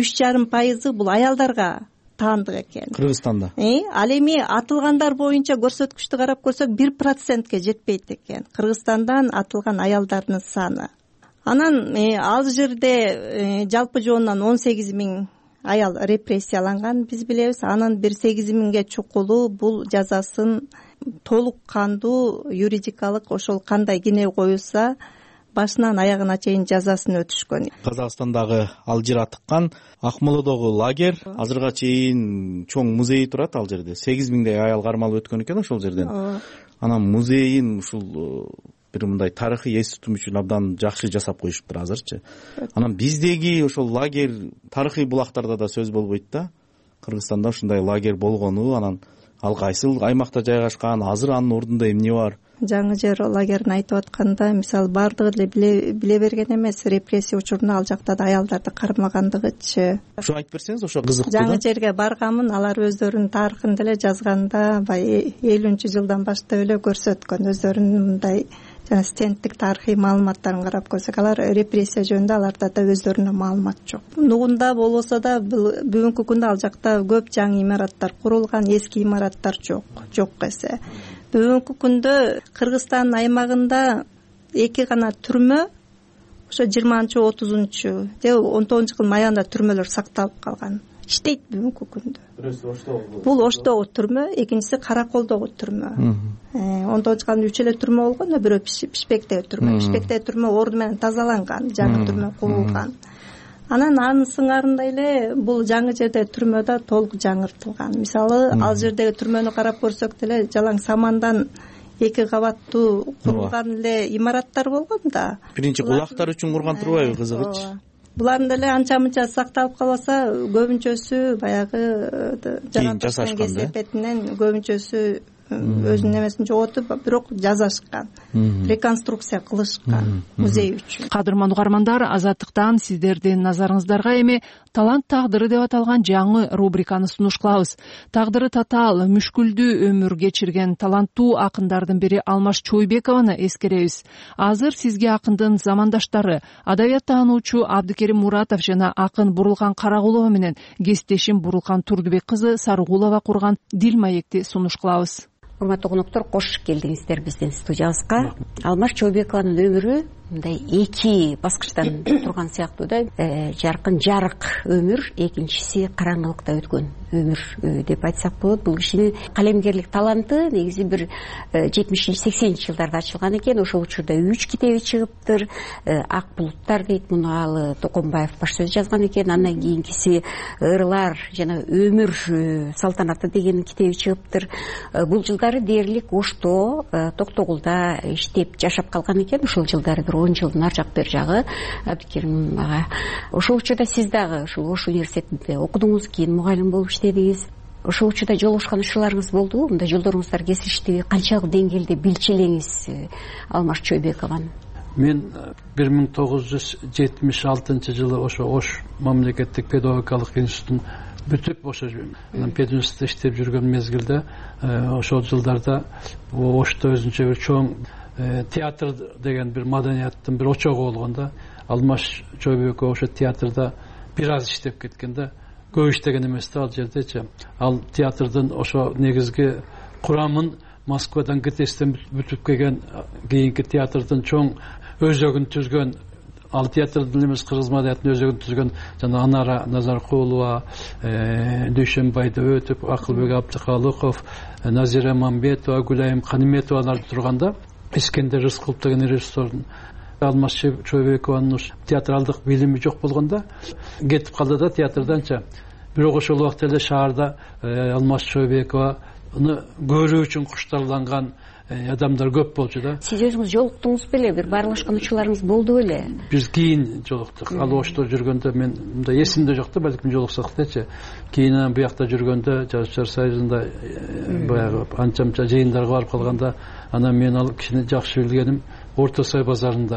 [SPEAKER 20] 3,5% бул аялдарга таандык экен
[SPEAKER 19] Кыргызстанда.
[SPEAKER 20] Ал эми атылгандар боюнча көрсөткүчтү карап көрсөк 1%ке жетпейт экен Кыргызстандан атылган аялдардын саны. Анан ал жерде жалпы жоонунан 18 000 аял репрессияланган биз билебиз. Анан 8 000ге чукулуу бул жазасын толук кандуу юридикалык ошол кандай кине коюлса башынан аягына чейин жазасын өтүшкөн.
[SPEAKER 19] Казакстандагы Алжир атыккан Акмоладагы лагерь азырга чейин чоң музей турат ал жерде. 8 000дей аял кармалып өткөн экен ошол жерден. Анан музейин ушул бир мындай тарыхый эс тутум үчүн абдан жакшы жасап коюшуптур азырчы. Анан биздеги ошол лагерь тарыхый булактарда да сөз болбойт да. Кыргызстанда ушундай лагерь болгону, анан ал кайсыл аймакта жайгашкан, азыр анын ордунда эмне бар?
[SPEAKER 20] Жаңы жер лагерин айтып атканда, мисалы бардыгы эле биле берген эмес, репрессия учурунда ал жакта да аялдарды кармагандыгычы.
[SPEAKER 19] Ошо айтып берсеңиз, ошо кызыктуу.
[SPEAKER 20] Жаңы жерге барганмын, алар өздөрүнүн тарыхын деле жазганда, баягы 50-жылдан баштап эле көрсөткөн өздөрүнүн мындай жана стендтик тарыхый маалыматтарын карап көрсөк, алар репрессия жөнүндө аларда да өздөрүнө маалымат жок. Нугунда болбосо да бүгүнкү күндө ал жакта көп жаңы имараттар курулган, эски имараттар жок эсе. Бүгүнкү күндө Кыргызстан аймагында 2 гана түрмө, ошо 20-30 же 19-жылдын аягында түрмөлөр сакталып калган. Иштейт бүгүнкү күндө. Бул Оштогу түрмө, экинчиси Караколдогу түрмө. 19-жылдын 3 эле түрмө болгон, бирөө Пишпектеги түрмө. Пишпектеги түрмө орду менен тазаланган, жаңы түрмө курулган. Анан анын сыңарында эле бул жаңы жерде түрмө да толук жаңыртылган. Мисалы, ал жердеги түрмөнү карап көрсөк деле жалаң самандан 2 кабаттуу курулган эле имараттар болгон да.
[SPEAKER 19] Биринчи кулактар үчүн курган турбайбы, кызыгыч?
[SPEAKER 20] Булардын деле анча-мынча сакталып калбаса, көбүнчөсү баягы жаратылган кесепетинен көбүнчөсү өзүнүн эмесин жоготуп, бирок жазашкан, реконструкция кылышкан музей үчүн.
[SPEAKER 1] Кадырман угармандар, Азаттыктан сиздердин назарыңыздарга эми талант тагдыры деп аталган жаңы рубриканы сунуш кылабыз. Тагдыры татаал, мүшкүлдүү өмүр кечирген таланттуу акындардын бири Алмаш Чойбекованы эскеребиз. Азыр сизге акындын замандаштары, адабият таануучу Абдыкерим Муратов жана акын Бурулкан Карагулова менен кесиптешим Бурулкан Турдубек кызы Сарыгулова курган дил маекти сунуш кылабыз.
[SPEAKER 21] Урматтуу коноктор, кош келдиңиздер биздин студиябызга. Алмаш Чойбекованын өмүрү мындай 2 баскычтан турган сыяктуу да. Жаркын жарык өмүр, экинчиси караңгылыкта өткөн өмүр деп айтсак болот. Бул кишинин калемгерлик таланты негизи бир 70-80 жылдарда ачылган экен. Ошол учурда 3 китеби чыгыптыр. Ак булуттар дейт, муну ал Токомбаев баш сөз жазган экен. Андан кийинкиси Ырлар жана өмүр салтанаты деген китеби чыгыптыр. Бул жылдары дээрлик Ошто, Токтогулда иштеп жашап калган экен. Ошол жылдары 10 жылдын ар жак бер жагы Абдыкерим ага. Ошол учурда сиз дагы ушул Ош университетинде окудуңуз, кийин мугалим болуп иштедиңиз. Ошол учурда жолугушкан учурларыңыз болдубу? Мындай жолдоруңуздар кесиштиби? Канчалык деңгээлде билчү элеңиз Алмаш Чойбекованы?
[SPEAKER 22] Мен 1976 жылы ошо Ош мамлекеттик педагогикалык институтун бүтүп ошо пединститутта иштеп жүргөн мезгилде, ошол жылдарда Ошто өзүнчө бир чоң театр деген бир маданияттын бир очогу болгон да. Алмаш Чойбеков ошо театрда бир аз иштеп кеткен да. Көп иштеген эмес да ал жердечи. Ал театрдын ошо негизги курамын Москвадан ГТСтен бүтүп келген, кийинки театрдын чоң өзөгүн түзгөн, ал театрдын эмес кыргыз маданиятынын өзөгүн түзгөн жана Анара Назаркулова, Дүйшөнбайды өтүп, Акылбек Абдыкалыков, Назира Мамбетова, Гүлайым Каниметовалар турганда, Искендер Рыскулов деген режиссердун Алмаш Чойбекованын театралдык билими жок болгондо кетип калды да театрданча. Бирок ошол убакта эле шаарда Алмаш Чойбекованы көрүү үчүн куштарланган адамдар көп болчу да.
[SPEAKER 21] Сиз өзүңүз жолуктуңуз беле, бир баарлашкан учурларыңыз болду беле?
[SPEAKER 22] Биз кийин жолуктук. Ал Ошто жүргөндө мен мындай эсимде жок да, балким жолуксак дечи. Кийин буякта жүргөндө Жазушылар союзунда баягы анча-мынча жыйындарга барып калганда, анан мен ал кишини жакшы билгеним Орто Сай базарында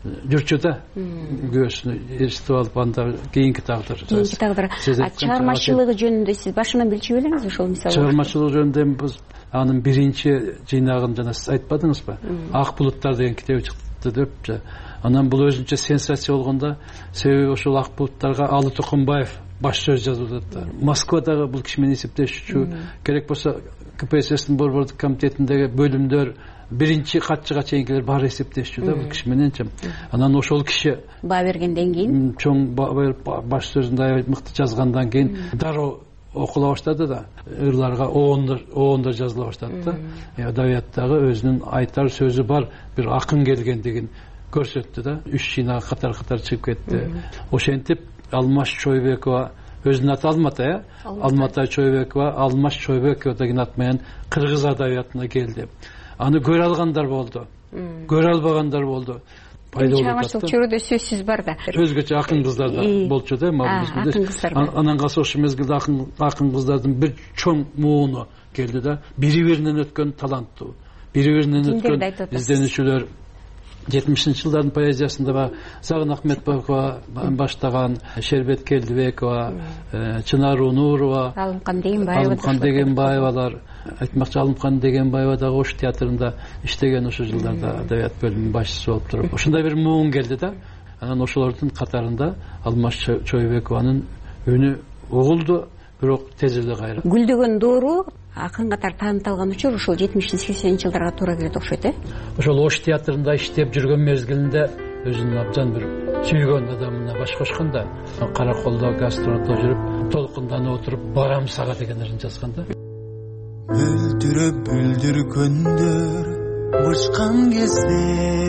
[SPEAKER 22] жүрчү да күйөөсүнү эстип алып анда кийинки тагдыр
[SPEAKER 21] чыгармачылыгы жөнүндө сиз башынан билчү белеңизби ошол мисалы
[SPEAKER 22] чыгармачылыгы жөнүндө биз анын биринчи жыйнагын жана сиз айтпадыңызбы ак булуттар деген китеби чыкты деп анан бул өзүнчө сенсация болгондо себеби ошол ак булуттарга Алы Тукумбаев баш сөз жазып атат Москвадагы бул киши менен эсептешүүчү керек болсо КПССтин борбордук комитетиндеги бөлүмдөр биринчи катчыга чейинкилер баары эсептешчү да бул киши мененчи анан ошол киши
[SPEAKER 21] баа бергенден кийин
[SPEAKER 22] чоң баш сөзүндө аябай мыкты жазгандан кийин дароо окула баштады да ырларга оондор жазыла баштады да адабияттагы өзүнүн айтар сөзү бар бир акын келгендигин көрсөттү да 3 жыйнак катар чыгып кетти ошентип Алмаз Чойбекова өзүнүн аты Алматай Алматай Чойбекова Алмаз Чойбекова деген ат менен кыргыз адабиятына келди аны көрө алгандар болду көрө албагандар болду
[SPEAKER 21] чыгармачылык чөйрөдө сөзсүз бар да
[SPEAKER 22] өзгөчө акын кыздар да болчу да анан калса ошол мезгилде акын кыздардын бир чоң мууну келди да бири биринен өткөн таланттуу бири биринен өткөн изденүүчүлөр 70-жылдардын поэзиясында баягы Сагын Ахметбекова баштаган Шербет Келдибекова Чынар Унурова
[SPEAKER 21] Алымкан
[SPEAKER 22] Дегенбаевалар айтмакчы Алымкан Дегенбаева дагы Ош театрында иштеген ошол жылдарда адабият бөлүмүнүн башчысы болуп туруп ошондой бир муун келди да анан ошолордун катарында Алмаз Чойбекованын үнү угулду бирок тез эле кайра
[SPEAKER 21] Гүлдөгөн доору акын катары таанытылган учур ошол 70-80-жылдарга туура келет окшойт
[SPEAKER 22] ошол Ош театрында иштеп жүргөн мезгилинде өзүнүн абдан бир сүйгөн адамына баш кошкон да Караколдо гастролдо жүрүп толкунданып отуруп барам сага деген ырын жазган да
[SPEAKER 3] Бүлдүрөп бүлдүргөндөр бышкан кезде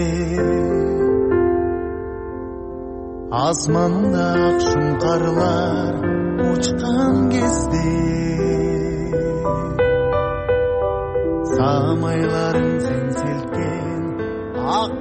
[SPEAKER 3] Азманда ак шуңкарлар учкан кезде Самайларың сен селткен ак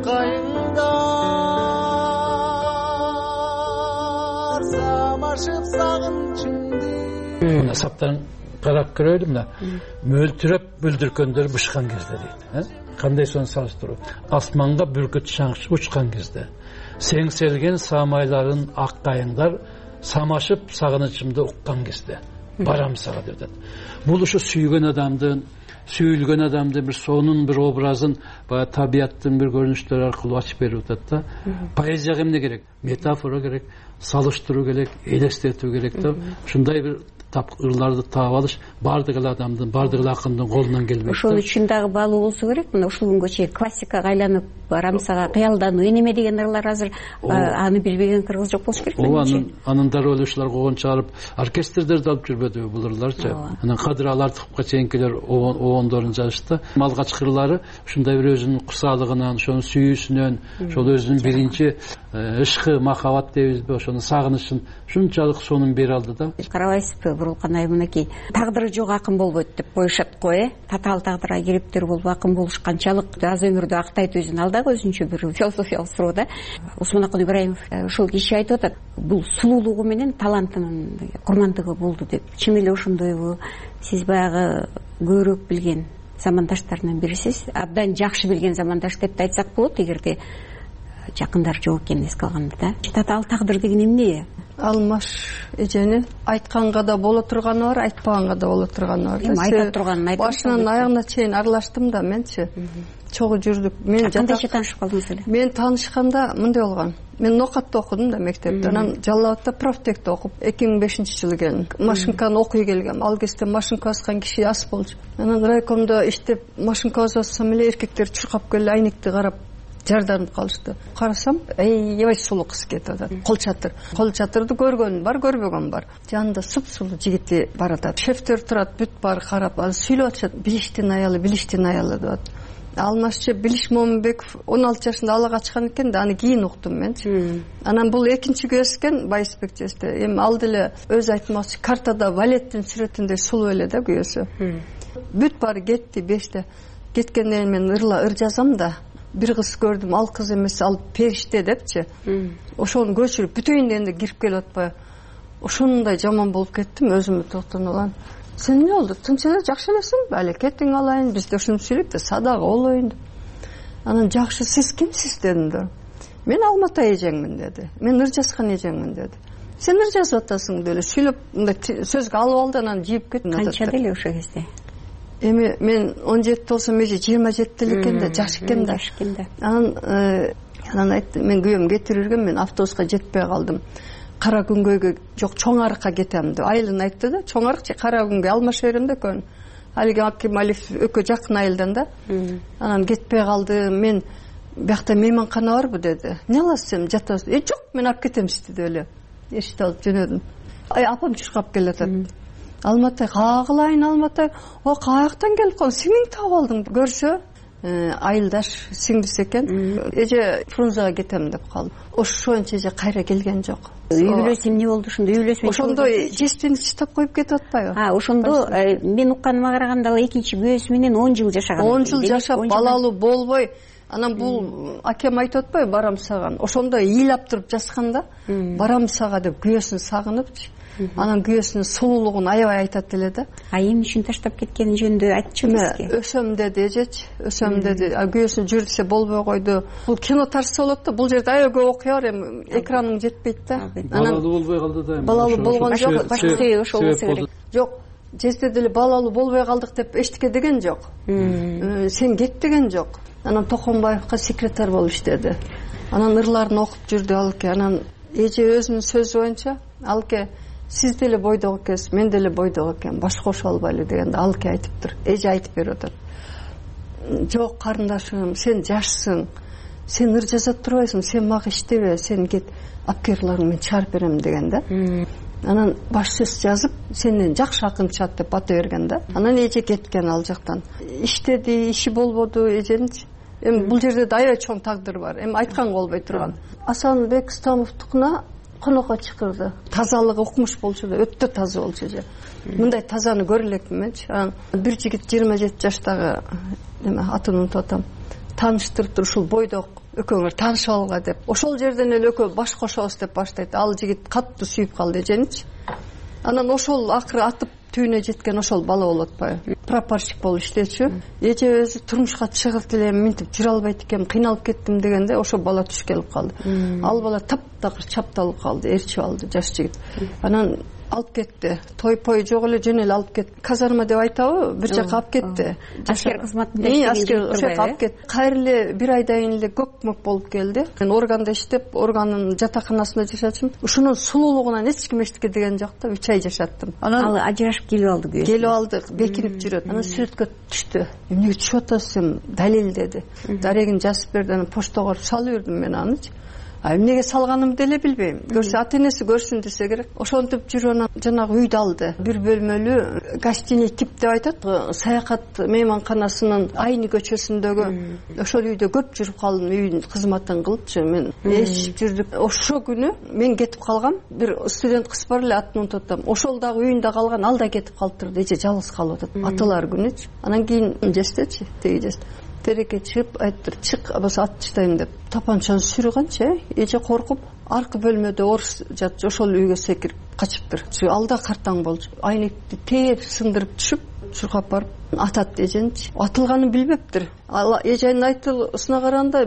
[SPEAKER 3] кайыңдар Самашып сагынчыңды
[SPEAKER 22] мына саптарын карап көрөлү мына мөлтүрөп бүлдүргөндөр бышкан кезде дейт кандай сону салыштыруу асманга бүркүт шаңчы учкан кезде сеңселген самайларын ак кайыңдар самашып сагынычымды уккан кезде барам сага деп атат бул ушу сүйгөн адамдын сүйүлгөн адамдын бир сонун бир образын баягы табияттын бир көрүнүштөрү аркылуу ачып берип атат да поэзияга эмне керек метафора керек салыштыруу керек элестетүү керек да ушундай бир ырларды таап алыш баардык эле адамдын баардык эле акындын колунан келбейт
[SPEAKER 21] ошол үчүн дагы баалуу болсо керек мына ушул күнгө чейин классикага айланып барам сага кыялдануу энеме деген ырлар азыр аны билбеген кыргыз жок болуш керек
[SPEAKER 22] ооба анын дароо эле ушулар когон чыгарып оркестрдерди алып жүрбөдүбү бул ырларчы анан Кадыр Алартыповго чейинкилер оондорун жазышты алгачкы ырлары ушундай бир өзүнүн курсаалыгынан ошонун сүйүүсүнөн ошол өзүнүн биринчи ышкы махабат дейбизби ошонун сагынычын ушунчалык сонун бере алды да
[SPEAKER 21] карабайсызбы Бурулкан айым мынакей тагдыры жок акын болбойт деп коюшат го татаал тагдырга кириптир болуп акын болуш канчалык аз өмүрдө актайт өзүн ал дагы өзүнчө бир философиялык суроо да Усманакул Ибраимов ушул киши айтып атат бул сулуулугу менен талантынын курмандыгы болду деп чын эле ошондойбу сиз баягы көбүрөөк билген замандаштарынан бирисиз абдан жакшы билген замандаш деп да айтсак болот эгерде жакындар жок экенин эске алганда да татаал тагдыр деген эмне
[SPEAKER 4] Алмаш эжени айтканга да боло турганы бар айтпаганга да боло турганы бар
[SPEAKER 21] айта турганын айтып
[SPEAKER 4] башынан аягына чейин аралаштым да менчи чогуу жүрдүк мен
[SPEAKER 21] кандайча таанышып калдыңыз эле
[SPEAKER 4] мен таанышканда мындай болгон мен Нокатта окудум да мектепте анан Жалал Абадта профтекте окуп 2005-жылы келдим машинканы окуй келгем ал кезде машинка баскан киши аз болчу анан райкомдо иштеп машинка бассам эле эркектер чуркап келип айнекти карап жарданып калышты карасам аябай сулуу кыз кетип атат кол чатырды көргөн бар көрбөгөн бар жанында сулуу жигити бар атат шефтер турат бүт баары карап анан сүйлөп атышат билиштин аялы деп атат Алмазчы Билиш Момунбеков 16 жашында ала качкан экен да аны кийин уктум менчи анан бул экинчи күйөөсү экен Байысбек жесте эми ал деле өзү айтмакчы картада валеттин сүрөтүндөй сулуу эле да күйөөсү бүт баары кетти 5те кеткенден кийин мен ыр жазам да бир кыз көрдүм ал кыз эмес ал периште депчи ошону көчүрүп бүтөйүн дегенде кирип келип атпайбы ошондой жаман болуп кеттим өзүмө токтонуп алам сен эмне болду тынч эле жакшы элесиңби али кетиң алайын бизде ушинтип сүйлөйт да садагы болоюн деп анан жакшы сиз кимсиз дедим да мен Алматы эжеңмин деди, мен Ыржаскан эжеңмин деди. Сен ыр жазып атасың деле сүйлөп мындай сөзгө алып алды, анан жийип кетти.
[SPEAKER 21] Канча деле ошо кезде?
[SPEAKER 4] Эми мен 17 болсом эже 27 экен да, жаш экен да. Анан айтты, мен күйөөм кетирип жүргөн, мен автобуска жетпей калдым. Кара күнгөйгө жок, Чоң Арыкка кетем деп. Айылын айтты да, Чоң Арык же Кара күнгөй алмаша берем да экөөнү. Алиги Аким Алиев экөө жакын айылдан да. Анан кетпей калдым. Мен биякта мейманкана барбы деди. Не аласыз сен, жатасыз? Жок, мен алып кетем сизди деп эле. Эшикти алып жөнөдүм. Апам чуркап келатат. Алматы, кагылайын Алматы. О, каяктан келип калдың? Сиңиң таап алдың. Көрсө, айылдаш сиңдиси экен. Эже Фрунзага кетем деп калды. Ошончо эже кайра келген жок.
[SPEAKER 21] Үй бүлөсү эмне болду ошондо? Үй бүлөсү
[SPEAKER 4] ошондо жестени чытап коюп кетип атпайбы?
[SPEAKER 21] Ошондо мен укканыма караганда ал экинчи күйөөсү менен 10 жыл жашаган.
[SPEAKER 4] 10 жыл жашап, балалуу болбой, анан бул акем айтып атпайбы, барам саган. Ошондо ыйлап туруп жазганда, барам сага деп күйөөсүн сагынып, анан күйөөсүнүн сулуулугун аябай айтат эле да.
[SPEAKER 21] Эмне үчүн таштап кеткени жөнүндө айтчы бизге.
[SPEAKER 4] Өсөм деди эжечи, өсөм деди. Күйөөсүн жүр десе болбой койду. Бул кино тарса болот да, бул жерде аябай көп окуя бар, эми экраның жетпейт да.
[SPEAKER 22] Балалуу болбой калды да.
[SPEAKER 4] Балалуу болгон жок,
[SPEAKER 21] башка себеби ошол болсо керек.
[SPEAKER 4] Жок, жезде деле балалуу болбой калдык деп эчтеке деген жок. Сен кет деген жок. Анан Токонбаевка секретарь болуп иштеди. Анан ырларын окуп жүрдү Алке. Анан эже өзүнүн сөзү боюнча, Алке, сиз деле бойдок экенсиз, мен деле бойдок экенмин, баш кошо албайлы дегенде Алке айтыптыр. Эже айтып берип атат. Жок карындашым, сен жашсың. Сен ыр жазат турбайсың, сен мага иштебе, сен кет, апкерларыңды мен чыгарып берем деген да. Анан баш сөз жазып, сенден жакшы акын чыгат деп бата берген да. Анан эже кеткен ал жактан. Иштеди, иши болбоду эженичи. Эми бул жерде да аябай чоң тагдыр бар. Эми айтканга болбой турган. Асанбек Стамовдукуна конокко чакырды. Тазалыгы укмуш болчу да, өтө таза болчу эже. Мындай тазаны көрө элекмин менчи. Анан бир жигит 27 жаштагы атын унутуп атам. Тааныштырып туруп, ушул бойдок экөөңөр таанышып алга деп. Ошол жерден эле экөө баш кошобуз деп баштайт. Ал жигит катты сүйүп калды эженичи. Анан ошол акыры атып түйүнө жеткен ошол бала болуп атпайбы? Прапорщик болуп иштечү. Эже өзү турмушка чыгып эле минтип жүрө албайт экен, кыйналып кеттим дегенде ошол бала түш келип калды. Ал бала таптакыр чапталып калды, ээрчип алды жаш жигит. Анан алып кетти. Той-пой жок эле жөн эле алып кетти. Казарма деп айтабы, бир жака алып кетти.
[SPEAKER 21] Аскер кызматында иштеген
[SPEAKER 4] алып кетти. Кайра эле бир айдан кийин эле көк-мөк болуп келди. Мен органда иштеп, органдын жатаканасында жашачым. Ушунун сулуулугунан эч ким эчтеке деген жок да, 3 ай жашаттым.
[SPEAKER 21] Анан ажырашып келип алды күйөөсү.
[SPEAKER 4] Келип алды, бекинип жүрөт. Анан сүрөткө түштү. Эмнеге түшүп атасыз сен? Далил деди. Дарегин жазып берди, анан поштага салып бердим мен анычы. Эмнеге салганымды деле билбейм. Көрсө ата энеси көрсүн десе керек. Ошентип жүрүп жанагы үйдү алды. Бир бөлмөлүү гостиный тип деп айтат. Саякат мейманканасынын Айны көчөсүндөгү ошол үйдө көп жүрүп калдым. Үйдүн кызматын кылыпчы мен. Эшип жүрдүк. Ошо күнү мен кетип калгам. Бир студент кыз бар эле, атын унутуп атам. Ошол дагы үйүндө калган, ал да кетип калыптыр. Эже жалгыз калып атат. Аталар күнүчү. Анан кийин жестечи, теги жест. Тереке чыгып айттыр, чык, абасы ат чытайын деп тапанчаны сүргөнчө эже коркуп аркы бөлмөдө орус жатчы, ошол үйгө секирип качыптыр. Ал да картаң болчу. Айнекти тээп сындырып түшүп, чуркап барып атат эженичи. Атылганын билбептир. Ал эженин айтылышына караганда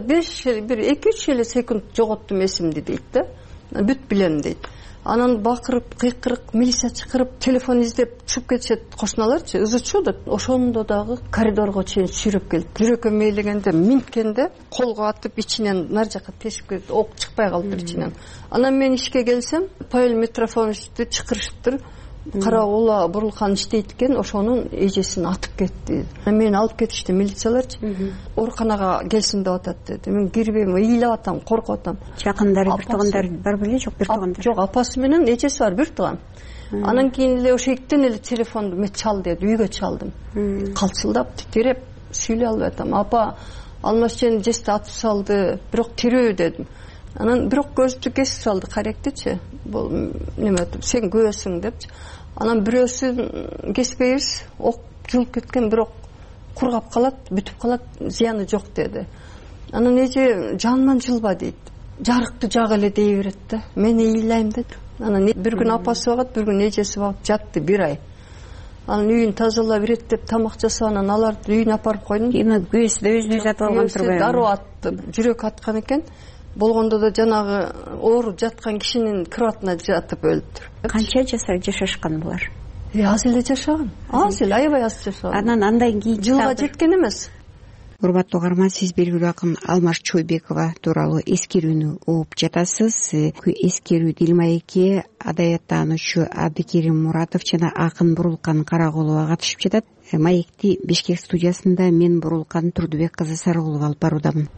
[SPEAKER 4] 2-3 эле секунд жоготтум эсимди дейт да. Бүт билем дейт. Анан бакырып, кыйкырып, милиция чакырып, телефон издеп чыгып кетишет кошуналарчы, ызычуу да. Ошондо дагы коридорго чейин сүйрөп келип, жүрөккө мейлегенде, минткенде колго атып, ичинен нар жака тешип кетип, ок чыкпай калыптыр ичинен. Анан мен ишке келсем, Павел Митрофановичти чакырышыптыр. Карагула Бурулхан иштейт экен, ошонун эжесин атып кетти. Мени алып кетишти милицияларчы. Ооруканага келсин деп атат деди. Мен кирбейм, ыйлап атам, коркуп атам.
[SPEAKER 21] Жакындары, бир туугандар бар беле, жок бир туугандар?
[SPEAKER 4] Жок, апасы менен эжеси бар, бир тууган. Анан кийин эле ошо эктен эле телефонду мен чал деди, үйгө чалдым. Калчылдап, титиреп, сүйлөй албай атам. Апа, Алмаз жени жести атып салды, бирок тирүү дедим. Анан бирок көздү кесип салды, каректичи. Бул неме деп, сен күйөөсүң депчи. Анан бирөөсүн кеспейбиз, ок жылып кеткен, бирок кургап калат, бүтүп калат, зыяны жок деди. Анан эже жаныман жылба дейт. Жарыкты жак эле дей берет да. Мен ыйлайм деди. Анан бир күн апасы багат, бир күн эжеси багат, жатты 1 ай. Анан үйүн тазалап иреттеп тамак жасап, анан аларды үйүнө апарып койдум.
[SPEAKER 21] Эми күйөөсү да өзүнө жатып алган турбайбы?
[SPEAKER 4] Дароо атты, жүрөк аткан экен. болгондо да жанагы ооруп жаткан кишинин кроватына жатып өлүптүр.
[SPEAKER 21] Канча жашашкан булар?
[SPEAKER 4] Аз эле жашаган. Аз эле, аябай аз жашаган.
[SPEAKER 21] Анан андан кийин
[SPEAKER 4] жылга жеткен эмес.
[SPEAKER 21] Урматтуу угарман, сиз белгилүү акын Алмаш Чойбекова тууралуу эскерүүнү угуп жатасыз. Эскерүү Дилмаекке адаяттануучу Абдикерим Муратов жана акын Бурулкан Карагулова катышып жатат. Маекти Бишкек студиясында мен Бурулкан Турдубек кызы Сарыгулова алып баруудамын.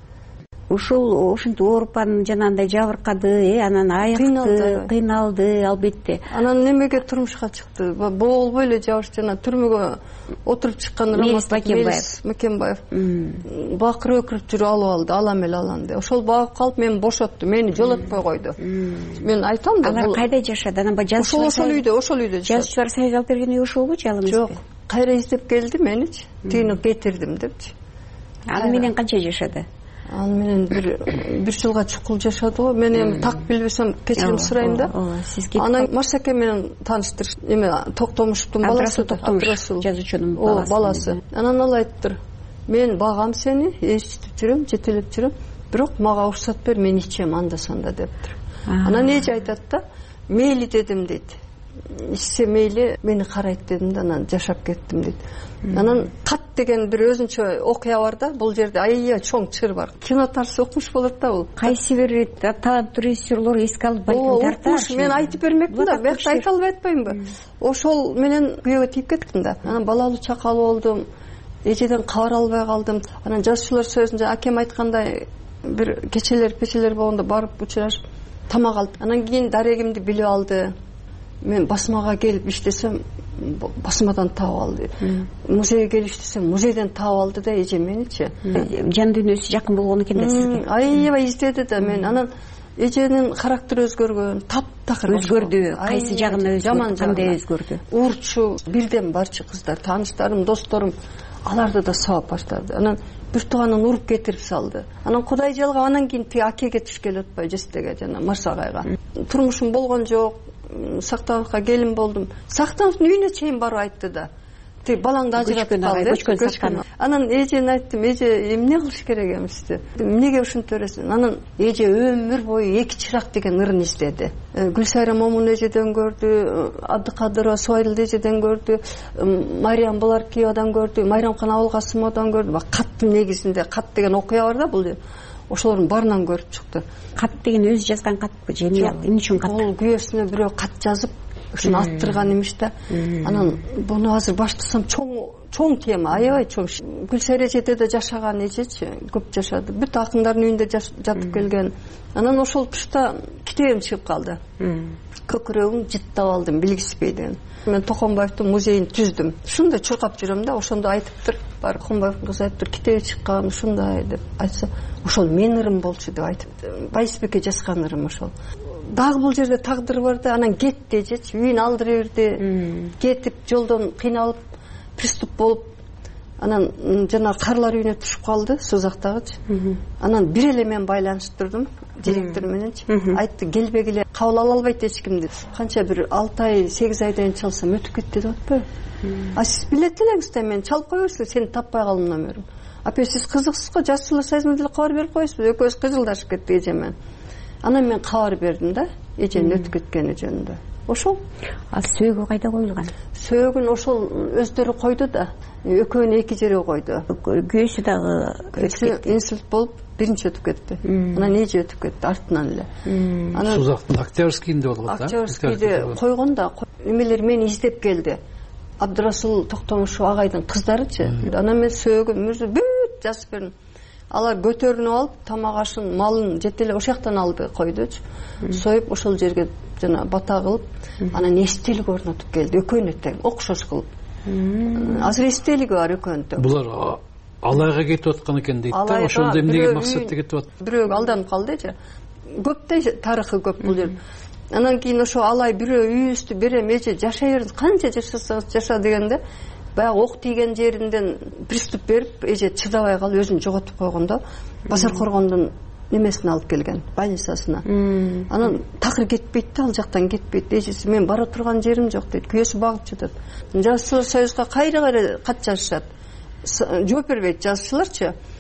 [SPEAKER 21] Ушул ушинтип ооруп анан жанагындай жабыркады, анан айыкты, кыйналды албетте.
[SPEAKER 4] Анан немеге турмушка чыкты? Болбой эле жабыш жана түрмөгө отуруп чыккан Мекенбаев. Бакыр өкүрүп жүрүп алып алды, алам эле алам деп. Ошол багып калып мени бошотту, мени жолотпой койду. Мен айтам да,
[SPEAKER 21] алар кайда жашады? Анан
[SPEAKER 4] ошол үйдө.
[SPEAKER 21] Жазуучулар союзу алып берген үй ошолбу же ал эмеспи?
[SPEAKER 4] Жок, кайра издеп келди меничи. Түйүнү кетирдим депчи.
[SPEAKER 21] Ал менен канча жашады?
[SPEAKER 4] Ал менен бир жылга чукул жашады го. Мен эми так билбесем кечирим сурайм да. Анан Марсаке менен тааныштыр. Эме Токтомушевдун баласы,
[SPEAKER 21] Абдрасул жазуучунун
[SPEAKER 4] баласы. Анан ал айттыр: "Мен багам сени, эчтип жүрөм, жетелеп жүрөм, бирок мага уруксат бер, мен ичем анда санда" дептир. Анан эже айтат да: "Мейли дедим" дейт. "Ичсе мейли, мени карайт" дедим да, анан жашап кеттим дейт. Анан кат деген бир өзүнчө окуя бар да, бул жерде аябай чоң чыр бар. Кино тарсы окумуш болот да бул.
[SPEAKER 21] Кайсы бир таланттуу режиссерлор эске алып
[SPEAKER 4] тартар. Мен айтып бермекмин да, бирок айта албай атпаймынбы? Ошол менен күйөөгө тийип кеттим да. Анан балалуу чакалуу болдум. Эжеден кабар албай калдым. Анан жазуучулар союзунда акем айткандай бир кечелер болгондо барып учурашып тамак алып, анан кийин дарегимди билип алды. Мен басмага келип иштесем, басмадан таап алды. Музейге келип иштесем, музейден таап алды да эже меничи.
[SPEAKER 21] Жан дүйнөсү жакын болгон экен да сизге.
[SPEAKER 4] Аябай издеди да мен. Анан эженин характери өзгөргөн, таптакыр
[SPEAKER 21] өзгөрдү. Кайсы жагына өзгөрдү? Кандай өзгөрдү?
[SPEAKER 4] Урчу, бирден барчы кыздар, тааныштарым, досторум, аларды да сабап баштады. Анан бир тууганын уруп кетирип салды. Анан Кудай жалгап, анан кийин тиги акеге түшкөлү атпай, жестеге жана Марсагайга. Турмушум болгон жок. Сактановка келин болдум. Сактановдун үйүнө чейин барып айтты да. Тиги балаңды ажыратып калды. Анан эжене айттым: "Эже, эмне кылыш керек эмисти? Эмнеге ушинтип бересиң?" Анан эже өмүр бою эки чырак деген ырын издеди. Гүлсайра Момун эжеден көрдү, Абдыкадырова Суайдыл эжеден көрдү, Мариям Буларкиевадан көрдү, Майрамкан Абылкасымовдон көрдү. Каттын негизинде кат деген окуя бар да бул. Ошолордун баарынан көрүп чыкты.
[SPEAKER 21] Кат деген өзү жазган катпы же эмне үчүн кат?
[SPEAKER 4] Бул күйөөсүнө бирөө кат жазып, ушуну аттырган имиш да. Анан буну азыр баштасам чоң тема, аябай чоң. Гүлсайра эжеде да жашаган эжечи, көп жашады. Бүт акындардын үйүндө жатып келген. Анан ошол тушта китебим чыгып калды. Көкүрөгүм жыттап алдым, билгиспей деген. Мен Токонбаевдин музейин түздүм. Ушундай чуркап жүрөм да, ошондо айтыптыр. Бар Токонбаевдин кызы айтыптыр, китеби чыккан, ушундай деп айтса, ошол мен ырым болчу деп айтыптыр. Байсбекке жазган ырым ошол. Дагы бул жерде тагдыр бар да, анан кетти эжечи, үйүн алдыра берди. Кетип жолдон кыйналып, приступ болуп, анан жана карлар үйүнө түшүп калды, Созактагычы. Анан бир эле мен байланыштырдым директор мененчи. Айтты: "Келбегиле, кабыл ала албайт эч ким" деп. Канча бир 6 ай, 8 айдан чалсам өтүп кетти деп атпайбы? А сиз билет элеңиз да, мен чалып кой берсиң, сени таппай калдым номерин. Апа, сиз кызыксыз го, жазуучулар союзуна деле кабар берип коесуз. Экөөбүз кыжылдашып кеттик эже менен. Анан мен кабар бердим да, эженин өтүп кеткени жөнүндө. Ошол.
[SPEAKER 21] А сөөгү кайда коюлган?
[SPEAKER 4] Сөөгүн ошол өздөрү койду да. Экөөнү эки жерге койду.
[SPEAKER 21] Күйөөсү дагы
[SPEAKER 4] инсульт болуп биринчи өтүп кетти. Анан эже өтүп кетти артынан эле.
[SPEAKER 22] Анан Сузактын Октябрьскийинде болгон да.
[SPEAKER 4] Октябрьскийде койгон да. Эмелер мени издеп келди. Абдрасул Токтомушев агайдын кыздарычы. Анан мен сөөгүн бүт жазып бердим. Алар көтөрүнүп алып, тамак ашын, малын жетелеп ошол жактан алды, койдучу. Союп ошол жерге жана бата кылып, анан эстелик орнотуп келди. Экөөнү тең окшош кылып. Азыр эстелиги бар экөөнүн.
[SPEAKER 22] Булар алайга кетип аткан экен дейт да. Ошондо эмнеге максатта кетип атты?
[SPEAKER 4] Бирөө алданып калды эже. Көп тарыхы көп бул жер. Анан кийин ошо алай бирөө үйүбүздү берем, эже жашай бериңиз, канча жашасаңыз жаша дегенде, баягы ок тийген жеринден приступ берип, эже чыдабай калып өзүн жоготуп койгондо, Базар Коргондун немесине алып келген, больницасына. Анан такыр кетпейт да, ал жактан кетпейт. Эжеси: "Мен бара турган жерим жок" дейт. Күйөөсү багып жатат. Жазуучулар союзга кайра кат жазышат. Жооп бербейт жазуучуларчы.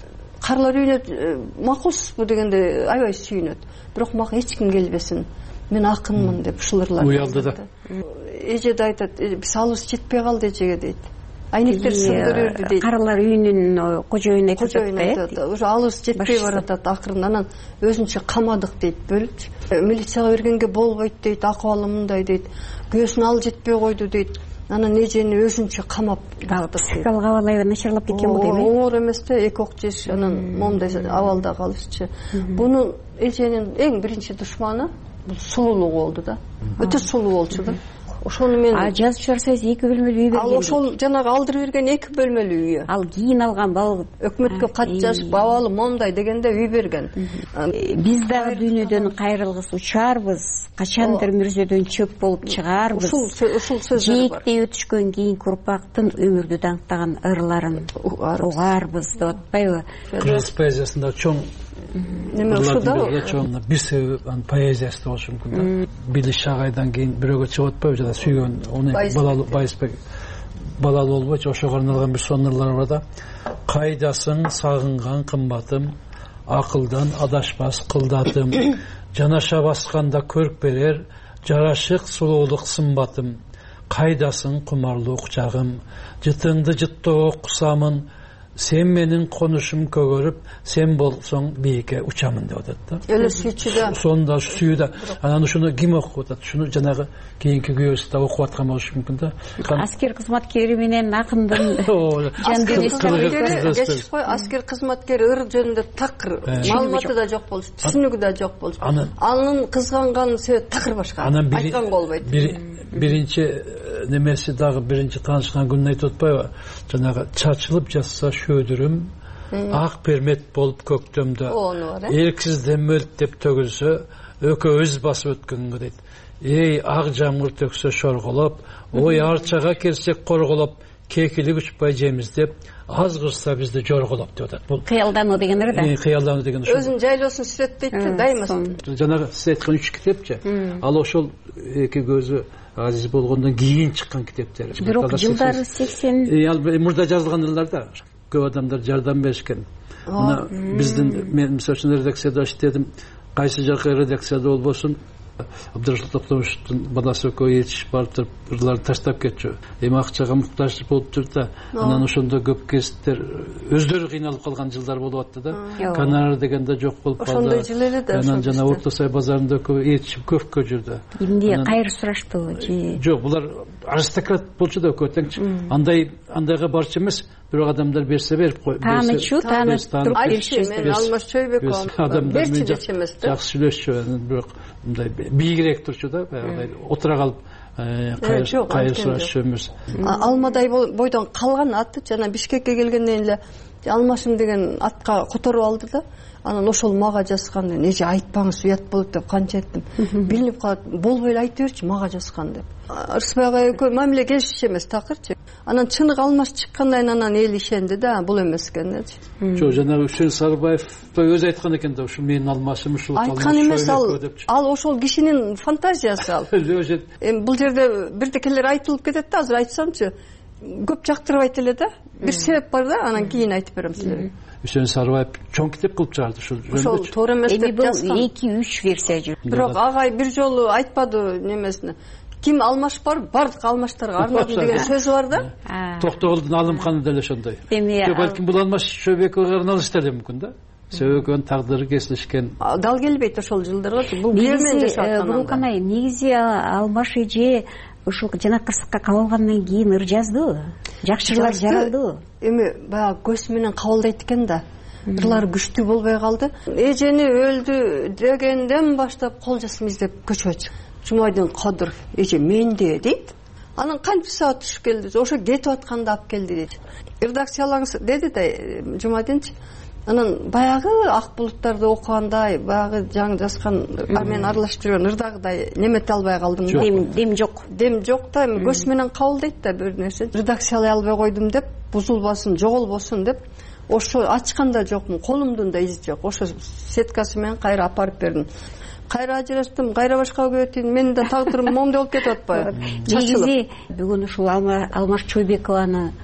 [SPEAKER 4] карлар үйүнө макулсузбу дегенде аябай сүйүнөт. Бирок мага эч ким келбесин, мен акынмын деп ушуларлар
[SPEAKER 22] уялды да.
[SPEAKER 4] Эже да айтат, биз алыбыз жетпей калды эжеге дейт. Айнектер сындырып берди дейт.
[SPEAKER 21] Карлар үйүнүн кожоюну айтат.
[SPEAKER 4] Уже алыбыз жетпей баратат акырында, анан өзүнчө камадык дейт, бөлүп. Милицияга бергенге болбойт дейт, акыбалы мындай дейт. Күйөөсүн ал жетпей койду дейт. Анан эжени өзүнчө камап калды.
[SPEAKER 21] Психикалык абалы аябай начарлап кеткен бул дейби?
[SPEAKER 4] Оңор эмес да, 2 жеш анан момундай абалда калышчы. Бунун эженин эң биринчи душманы бул сулуулугу болду да. Өтө сулуу болчу да. Ошону мен
[SPEAKER 21] жазуучулар союзу 2 бөлмөлүү үй берген.
[SPEAKER 4] Ал ошол жанагы алдырып берген 2 бөлмөлүү үйү.
[SPEAKER 21] Ал кийин алган бал
[SPEAKER 4] өкмөткө кат жазып абалы момундай дегенде үй берген.
[SPEAKER 21] Биз дагы дүйнөдөн кайрылгыс учарбыз, качандыр мүрзөдөн чөп болуп чыгаарбыз.
[SPEAKER 4] Ушул сөздөр бар.
[SPEAKER 21] Жээктей өтүшкөн кийинки урпактын өмүрдү даңктаган ырларын угаарбыз деп атпайбы?
[SPEAKER 22] Кыргыз поэзиясында чоң
[SPEAKER 4] неме ушуда
[SPEAKER 22] чоң бир себеп поэзиясы болушу мүмкүн да. Билиш агайдан кийин бирөөгө чыгып атпайбы жана сүйгөн уну Байысбек балалуу болбойчу ошого арналган бир сонурлар бар да. Кайдасың сагынган кымбатым, акылдан адашпас кылдатым, жанаша басканда көрк берер, жарашык сулуулук сымбатым, кайдасың кумарлуу кучагым, жытыңды жыттоо кусамын, сен менин конушум көгөрүп, сен болсоң бийикке учамын деп атат да.
[SPEAKER 4] Эле сүйчү да.
[SPEAKER 22] Сонда сүйүү да. Анан ушуну ким окуп атат? Шуну жанагы кийинки күйөөсү да окуп аткан болушу мүмкүн да.
[SPEAKER 21] Аскер кызматкери менен акындын
[SPEAKER 4] аскер кызматкери ыр жөнүндө такыр маалыматы да жок болчу, түшүнүгү да жок болчу. Анын кызганган себеби такыр башка. Айткан болбойт.
[SPEAKER 22] Биринчи немеси дагы биринчи таанышкан күнүн айтып атпайбы? Жанагы чачылып жатса шөөдүрүм, ак пермет болуп көктөмдө, эрксизден мөлттеп төгүлсө, өкөбүз басып өткөнгө дейт. Эй, ак жамгыр төксө шорголоп, ой арчага келсек корголоп, кекилик учпай жеймиз деп, аз кырса бизди жорголоп деп атат. Бул
[SPEAKER 21] кыялдануу дегендер да.
[SPEAKER 22] Кыялдануу деген ошол.
[SPEAKER 4] Өзүн жайлоосун сүрөттөйт да, дайыма.
[SPEAKER 22] Жанагы сиз айткан 3 китепчи. Ал ошол эки көзү азиз болгондон кийин чыккан китептер.
[SPEAKER 21] Бирок жылдары 80
[SPEAKER 22] ал мурда жазылган ылдарда көп адамдар жардам беришкен. Мына биздин мен мисалы үчүн редакцияда иштедим. Кайсы жакка редакцияда болбосун Абдырашыл Токтомушевдун баласы экөө ээрчишип барып ырларды таштап кетчү. Эми акчага муктаж болуп тур да. Анан ошондо көп кесиптер өздөрү кыйналып калган жылдар болуп атты да. Канар дегенде жок болуп калды.
[SPEAKER 4] Ошондой жыл эле да.
[SPEAKER 22] Анан жана Орто Сай базарында экөө ээрчишип көпкө жүрдү.
[SPEAKER 21] Эмне кайыр сураштыбы же?
[SPEAKER 22] Жок, булар аристократ болчу да экөө теңчи. Андайга барчу эмес. Бирок адамдар берсе берип кой.
[SPEAKER 21] Таанычу,
[SPEAKER 4] мен Алмаз Чойбеков берчи дечи эмес да.
[SPEAKER 22] Жакшы сүйлөшчү, бирок мындай бийигирээк турчу да, баягыдай отура калып кайыр сурашчу эмес.
[SPEAKER 4] Алмадай бойдон калган аты жана Бишкекке келгенден эле Алмашым деген атка которуп алды да. Анан ошол мага жазган, эже айтпаңыз уят болот деп канча айттым. Билинип калат, болбой эле айта берчи мага жазган деп. Рысбек агай экөө мамиле келишчү эмес такырчы. Анан чыныгы Алмаш чыккандан кийин анан эл ишенди да, бул эмес экен.
[SPEAKER 22] Жок, жанагы Үчөн Сарыбаев өзү айткан экен да, ушу менин Алмашым, ушул
[SPEAKER 4] айткан эмес, ал ошол кишинин фантазиясы ал. Эми бул жерде бирдекелер айтылып кетет да, азыр айтсамчы. Көп жактырбайт эле да. Бир себеп бар да, анан кийин айтып берем силерге.
[SPEAKER 22] Үчөн Сарыбаев чоң китеп кылып чыгарды ушул жөнүндө.
[SPEAKER 4] Ошол туура эмес деп жазган.
[SPEAKER 21] 2-3 версия жүр.
[SPEAKER 4] Бирок агай бир жолу айтпады немесине. Ким Алмаш бар, бардык Алмаштарга арнадым деген сөзү бар да.
[SPEAKER 22] Токтогулдун Алымканы деле ошондой. Балким бул Алмаш Чойбековго арналыштыр деп мүмкүн да. Себебі тагдыры кесилишкен.
[SPEAKER 4] Дал келбейт ошол жылдарга. Бул биремен жашап аткан.
[SPEAKER 21] Буруканай, негизи Алмаш эже ушул жана кырсыкка кабылгандан кийин ыр жазды. Жакшырлар жаралды.
[SPEAKER 4] Эми баягы көз менен кабылдайт экен да. Ырлар күчтүү болбой калды. Эжени өлдү дегенден баштап кол жазма издеп көчөгө чыкты. Жумайдын Кадыров эже менде дейт. Анан кантип саат түшүп келди. Ошо кетип атканда алып келди дейт. Редакциялаңыз деди да Жумайдынчы. Анан баягы ак булуттарды окугандай, баягы жаңы жазган мен аралашып жүргөн ырдагыдай немете албай калдым.
[SPEAKER 21] Дем жок.
[SPEAKER 4] Дем жок да, эми көз менен кабылдайт да бир нерсе. Редакциялай албай койдум деп, бузулбасын, жоголбосун деп, ошо ачканда жокмун, колумдун да изи жок. Ошо сеткасы менен кайра апарып бердим. Кайра ажырастым, кайра башка өтүн, менин да тагдырым момундай болуп кетип атпайбы?
[SPEAKER 21] Негизи бүгүн ушул Алмаш Чойбекованы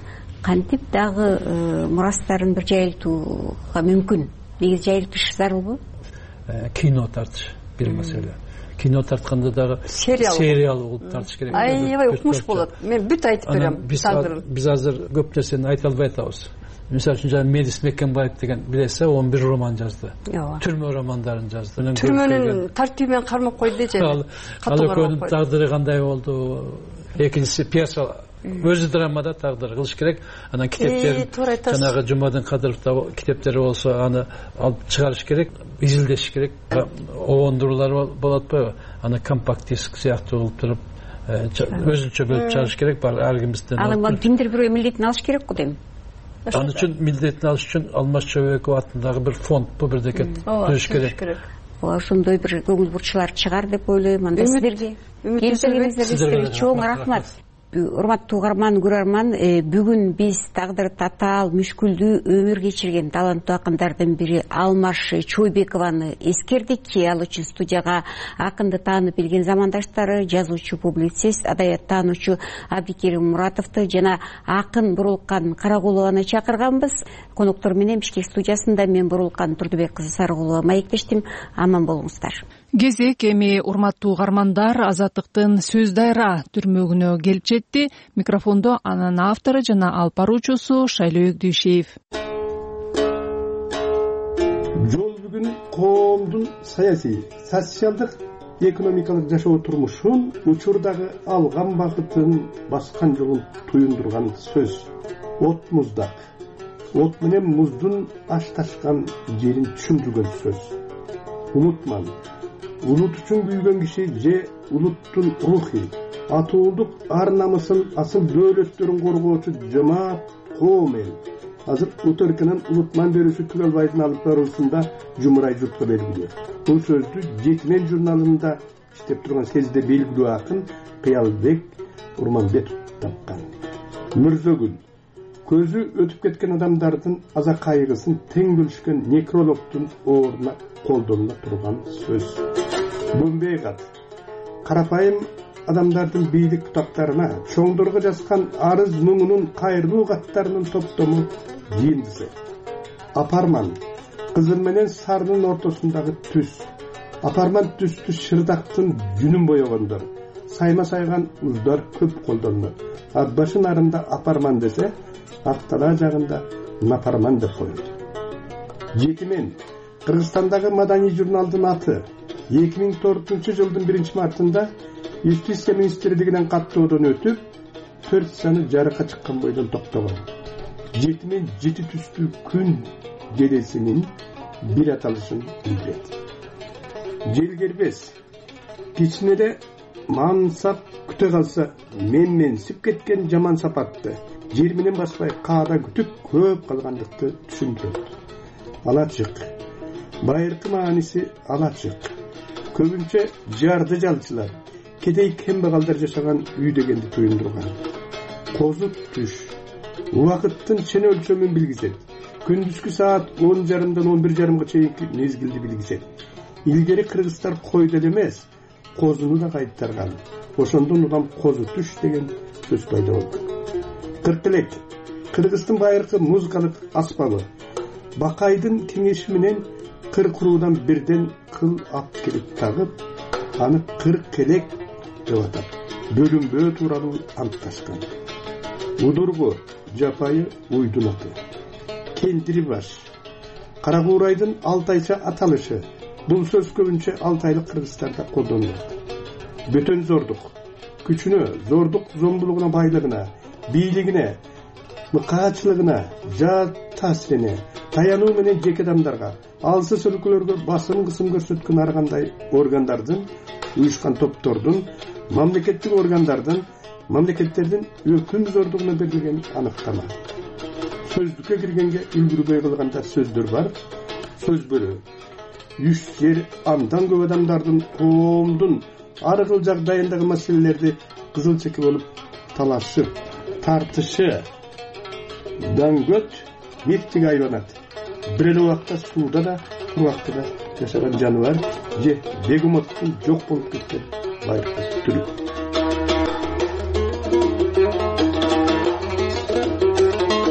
[SPEAKER 21] кантип дагы мурастарын бир жайылтууга мүмкүн? Негизи жайылтыш зарылбы?
[SPEAKER 22] Кино тартыш бир маселе. Кино тартканда дагы сериал кылып тартыш керек.
[SPEAKER 4] Аябай укмуш болот. Мен бүт айтып берем тагдырын.
[SPEAKER 22] Биз азыр көп нерсени айта албай атабыз. Мисалы үчүн жана Медис Мекенбаев деген билесиз, 11 роман жазды. Түрмө романдарын жазды.
[SPEAKER 4] Түрмөнүн тартибин кармап койду же.
[SPEAKER 22] Ал экөөнүн тагдыры кандай болду? Экинчиси пьеса өзү драмада тагдыр кылыш керек. Анан китептерин жанагы Жумадын Кадыровдо китептери болсо аны алып чыгарыш керек, изилдеш керек. Обондуруулар болот атпайбы? Аны компакт диск сыяктуу кылып туруп өзүнчө бөлүп чыгарыш керек. Ар кимден.
[SPEAKER 21] Ал кимдир бирөө милдетин алыш керек го дейм.
[SPEAKER 22] Аны үчүн милдетин алыш үчүн Алмаз Чөбөков атындагы бир фонд бирдеке түзүш керек.
[SPEAKER 21] Ошондой бир көңүл бурчулар чыгар деп ойлойм. Анда сиздерге келиңиздерге чоң рахмат. Урматтуу угарман, көрөрман, бүгүн биз тагдыры татаал, мүшкүлдүү өмүр кечирген таланттуу акындардын бири Алмаз Чойбекованы эскердик. Ал үчүн студияга акынды таанып билген замандаштары, жазуучу, публицист, адабият таануучу Абдикерим Муратовду жана акын Бурулкан Карагулованы чакырганбыз. Коноктор менен Бишкек студиясында мен Бурулкан Турдубек кызы Сарыгулова маектештим. Аман болуңуздар.
[SPEAKER 1] Кезек эми урматтуу угармандар, Азаттыктын Сөз дайра түрмөгүнө келип жетти. Микрофондо анын автору жана алып баруучусу Шайлоок Дүйшеев.
[SPEAKER 5] Жол бүгүн коомдун саясий, социалдык, экономикалык жашоо турмушун учурдагы алган багытын, баскан жолун туюндурган сөз. От муздак. От менен муздун ашташкан жерин түшүндүргөн сөз. Унутман. Улут үчүн күйгөн киши же улуттун рухи, атуулдук ар намысын, асыл дөөлөттөрүн коргоочу жамаат коом эл. Азыр Утөркүнүн улутман берүүсү Түгөлбайдын алып баруусунда жумурай журтка белгилүү. Бул сөздү Жетимен журналында иштеп турган сезде белгилүү акын Кыялбек Урманбетов тапкан. Мырзөгүл көзү өтүп кеткен адамдардын аза кайгысын тең бөлүшкөн некрологдун ордуна колдонула турган сөз. Бөмбей кат карапайым адамдардын бийлик кутактарына чоңдорго жазган арыз муңунун кайрылуу каттарынын топтому жыйындысы. Апарман кызыл менен сарынын ортосундагы түс. Апарман түстү шырдактын жүнүн боёгондор. Сайма сайган уздар көп колдонот. Ат башын арында апарман десе, актала жагында напарман деп коет. Жетимен Кыргызстандагы маданий журналдын аты 2004-жылдын 1-мартында Юстиция министрлигинен каттоодон өтүп, 4 саны жарыкка чыккан бойдон токтогон. Жетимен жети түстүү күн желесинин бир аталышын билдирет. Желгербес кичинеде мансап күтө калса менсип кеткен жаман сапатты жер менен баспай каада күтүп көп калгандыкты түшүндүрөт. Алачык байыркы мааниси алачык. Көбүнчө жарды жалчылар, кедей кембагалдар жашаган үй дегенди туюндурган. Козу түш убакыттын чен өлчөмүн билгизет. Күндүзгү саат 10:30-дан 11:30 чейинки мезгилди билгизет. Илгери кыргыздар койду эмес, козуну да кайтарган. Ошондон улам козу түш деген сөз пайда болду. Кыркылек Кыргыздын байыркы музыкалык аспабы. Бакайдын кеңеши менен кыркуруудан бирден кыл ап келип тагып, аны кыркелек деп атап, бөлүнбөө тууралуу антташкан. Удургу жапайы уйдун аты. Кентири баш Каракуурайдын Алтайча аталышы. Бул сөз көбүнчө Алтайлык кыргыздарда колдонулат. Бөтөн зордук күчүнө, зордук зомбулугуна, байлыгына, бийлигине, мыкаачылыгына, жаат таасирине, таянуу менен жеке адамдарга, алсыз өлкөлөргө басым кысым көрсөткөн ар кандай органдардын, уюшкан топтордун, мамлекеттик органдардын, мамлекеттердин өкүм зордугуна берилген аныктама. Сөздүккө киргенге үлгүрбөй кылганда сөздөр бар. Сөз бөлүү үч жер андан көп адамдардын, коомдун ар кыл жагдайындагы маселелерди кызыл чеки болуп талашып, тартышы даңгөт нефтиге айланат. Бир эле убакта сууда да, кургакта да жашаган жаныбар же бегемоттун жок болуп кеткен байыркы түрү.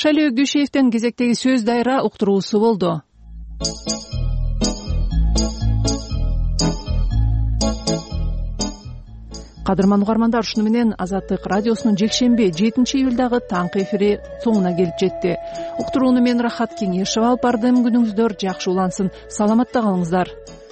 [SPEAKER 1] Шайлоо Дүйшеевден кезектеги сөз дайра уктуруусу болду. Кадырман угармандар, ушуну менен Азаттык радиосунун жекшемби 7-июлдагы таңкы эфири соңуна келип жетти. Уктурууну мен Рахат Кеңешева алып бардым. Күнүңүздөр жакшы улансын. Саламатта калыңыздар.